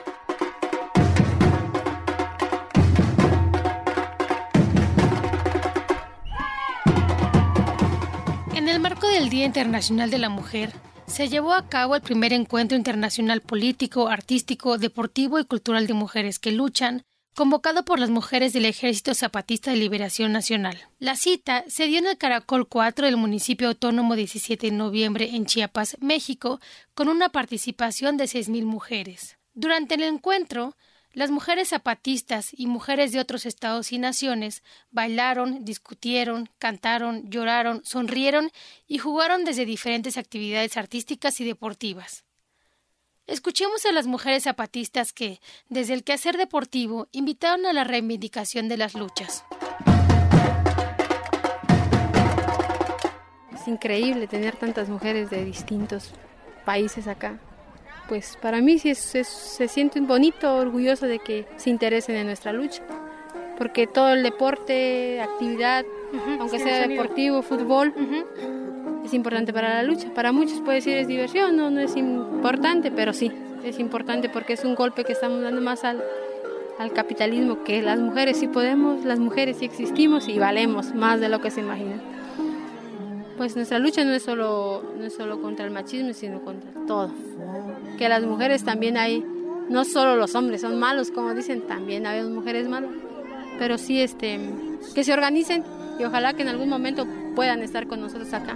En el marco del Día Internacional de la Mujer, se llevó a cabo el primer encuentro internacional político, artístico, deportivo y cultural de mujeres que luchan, convocado por las mujeres del Ejército Zapatista de Liberación Nacional. La cita se dio en el Caracol 4 del municipio autónomo 17 de noviembre en Chiapas, México, con una participación de 6,000 mujeres. Durante el encuentro, las mujeres zapatistas y mujeres de otros estados y naciones bailaron, discutieron, cantaron, lloraron, sonrieron y jugaron desde diferentes actividades artísticas y deportivas. Escuchemos a las mujeres zapatistas que, desde el quehacer deportivo, invitaron a la reivindicación de las luchas. Es increíble tener tantas mujeres de distintos países acá. Pues para mí sí se siente bonito, orgulloso de que se interesen en nuestra lucha. Porque todo el deporte, actividad, aunque sea deportivo, fútbol, es importante para la lucha. Para muchos puede decir es diversión, no es importante, pero sí, es importante porque es un golpe que estamos dando más al capitalismo, que las mujeres sí podemos, las mujeres sí existimos y valemos más de lo que se imagina. Pues nuestra lucha no es solo contra el machismo, sino contra todo. Que las mujeres también hay, no solo los hombres son malos, como dicen, también hay mujeres malas. Pero sí, que se organicen y ojalá que en algún momento puedan estar con nosotros acá.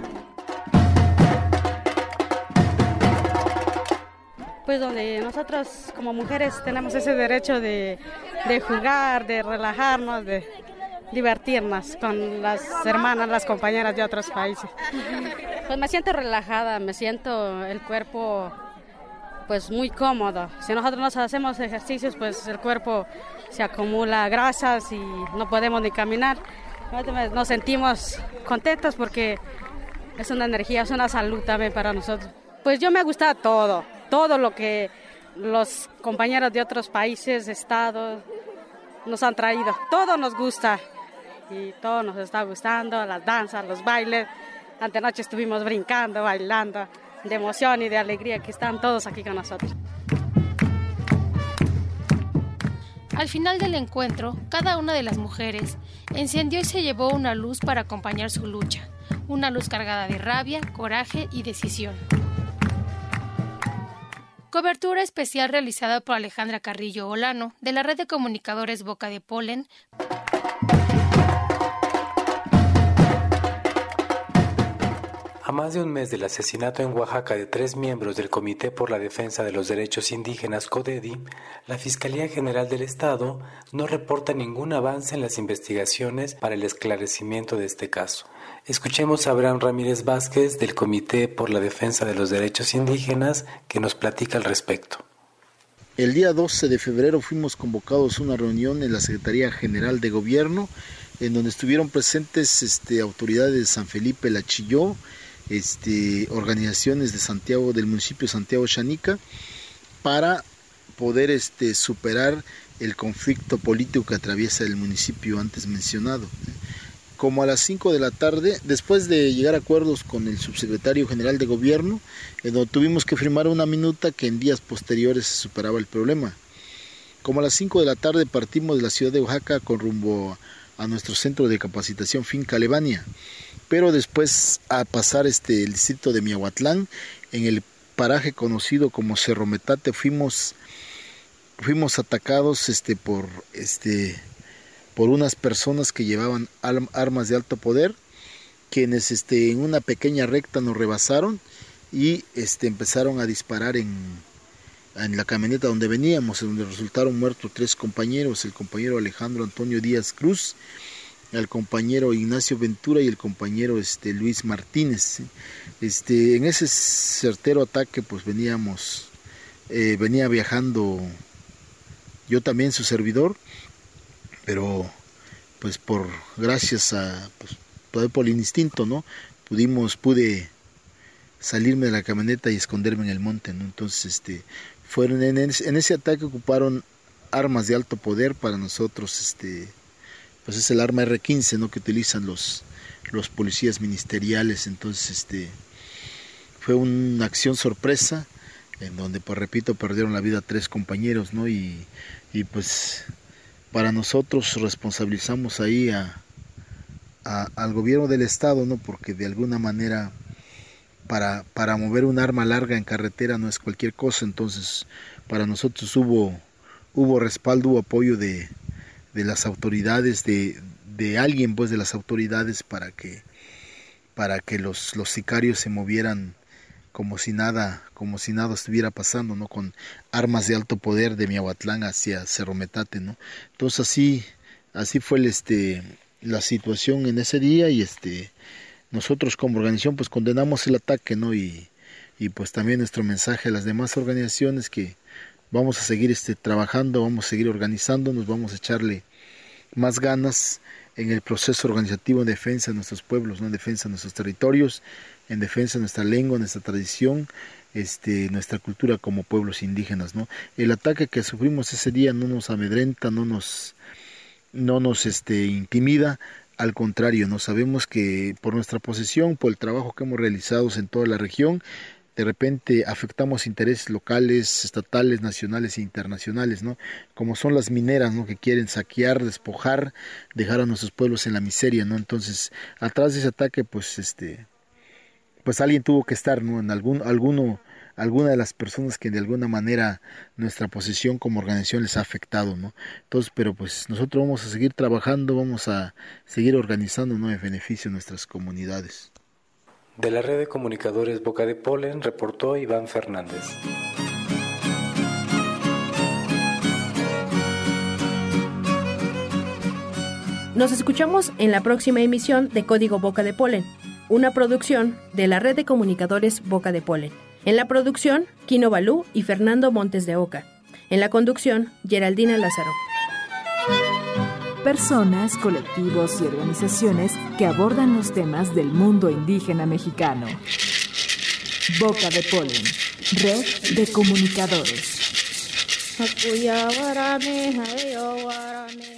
Pues donde nosotros como mujeres tenemos ese derecho de jugar, de relajarnos, de divertirnos con las hermanas, las compañeras de otros países. Pues me siento relajada, me siento el cuerpo pues muy cómodo. Si nosotros nos hacemos ejercicios, pues el cuerpo se acumula grasas y no podemos ni caminar. Nos sentimos contentos porque es una energía, es una salud también para nosotros. Pues yo me gusta todo lo que los compañeros de otros países, estados, nos han traído. Todo nos gusta y todo nos está gustando, las danzas, los bailes. Antenoche estuvimos brincando, bailando, de emoción y de alegría que están todos aquí con nosotros. Al final del encuentro, cada una de las mujeres encendió y se llevó una luz para acompañar su lucha, una luz cargada de rabia, coraje y decisión. Cobertura especial realizada por Alejandra Carrillo Olano, de la red de comunicadores Boca de Polen. A más de un mes del asesinato en Oaxaca de 3 miembros del Comité por la Defensa de los Derechos Indígenas CODEDI, la Fiscalía General del Estado no reporta ningún avance en las investigaciones para el esclarecimiento de este caso. Escuchemos a Abraham Ramírez Vázquez del Comité por la Defensa de los Derechos Indígenas que nos platica al respecto. El día 12 de febrero fuimos convocados a una reunión en la Secretaría General de Gobierno en donde estuvieron presentes autoridades de San Felipe La Chilló, organizaciones de Santiago, del municipio de Santiago Xanica, para poder superar el conflicto político que atraviesa el municipio antes mencionado. Como a las 5 de la tarde, después de llegar a acuerdos con el subsecretario general de gobierno, donde tuvimos que firmar una minuta que en días posteriores se superaba el problema. Como a las 5 de la tarde partimos de la ciudad de Oaxaca con rumbo a nuestro centro de capacitación Finca Levania, pero después a pasar el distrito de Miahuatlán, en el paraje conocido como Cerro Metate, fuimos atacados por unas personas que llevaban armas de alto poder, quienes en una pequeña recta nos rebasaron y empezaron a disparar en la camioneta donde veníamos, en donde resultaron muertos 3 compañeros, el compañero Alejandro Antonio Díaz Cruz, el compañero Ignacio Ventura y el compañero Luis Martínez. En ese certero ataque pues venía viajando yo también, su servidor, pero pues gracias a por el instinto, ¿no? Pude salirme de la camioneta y esconderme en el monte, ¿no? Entonces fueron en ese ataque ocuparon armas de alto poder. Para nosotros pues es el arma R15, ¿no?, que utilizan los policías ministeriales. Entonces fue una acción sorpresa en donde, pues repito, perdieron la vida 3 compañeros, ¿no? Y pues para nosotros responsabilizamos ahí al gobierno del estado, ¿no? Porque de alguna manera para mover un arma larga en carretera no es cualquier cosa. Entonces para nosotros hubo respaldo, hubo apoyo de las autoridades, de alguien pues de las autoridades para que los sicarios se movieran como si nada estuviera pasando, ¿no? Con armas de alto poder de Miahuatlán hacia Cerro Metate, ¿no? Entonces así fue la situación en ese día, y nosotros como organización pues condenamos el ataque, ¿no? Y pues también nuestro mensaje a las demás organizaciones, que vamos a seguir trabajando, vamos a seguir organizándonos, vamos a echarle más ganas en el proceso organizativo en defensa de nuestros pueblos, ¿no? En defensa de nuestros territorios, en defensa de nuestra lengua, nuestra tradición, nuestra cultura como pueblos indígenas, ¿no? El ataque que sufrimos ese día no nos amedrenta, no nos intimida. Al contrario, no sabemos que por nuestra posición, por el trabajo que hemos realizado en toda la región, de repente afectamos intereses locales, estatales, nacionales e internacionales, ¿no? Como son las mineras, ¿no? Que quieren saquear, despojar, dejar a nuestros pueblos en la miseria, ¿no? Entonces, atrás de ese ataque, pues alguien tuvo que estar, ¿no? En alguna de las personas que de alguna manera nuestra posición como organización les ha afectado, ¿no? Entonces, pero pues nosotros vamos a seguir trabajando, vamos a seguir organizando, ¿no? En beneficio de nuestras comunidades. De la red de comunicadores Boca de Polen, reportó Iván Fernández. Nos escuchamos en la próxima emisión de Código Boca de Polen, una producción de la Red de Comunicadores Boca de Polen. En la producción, Kino Balú y Fernando Montes de Oca. En la conducción, Geraldina Lázaro. Personas, colectivos y organizaciones que abordan los temas del mundo indígena mexicano. Boca de Polen, Red de Comunicadores.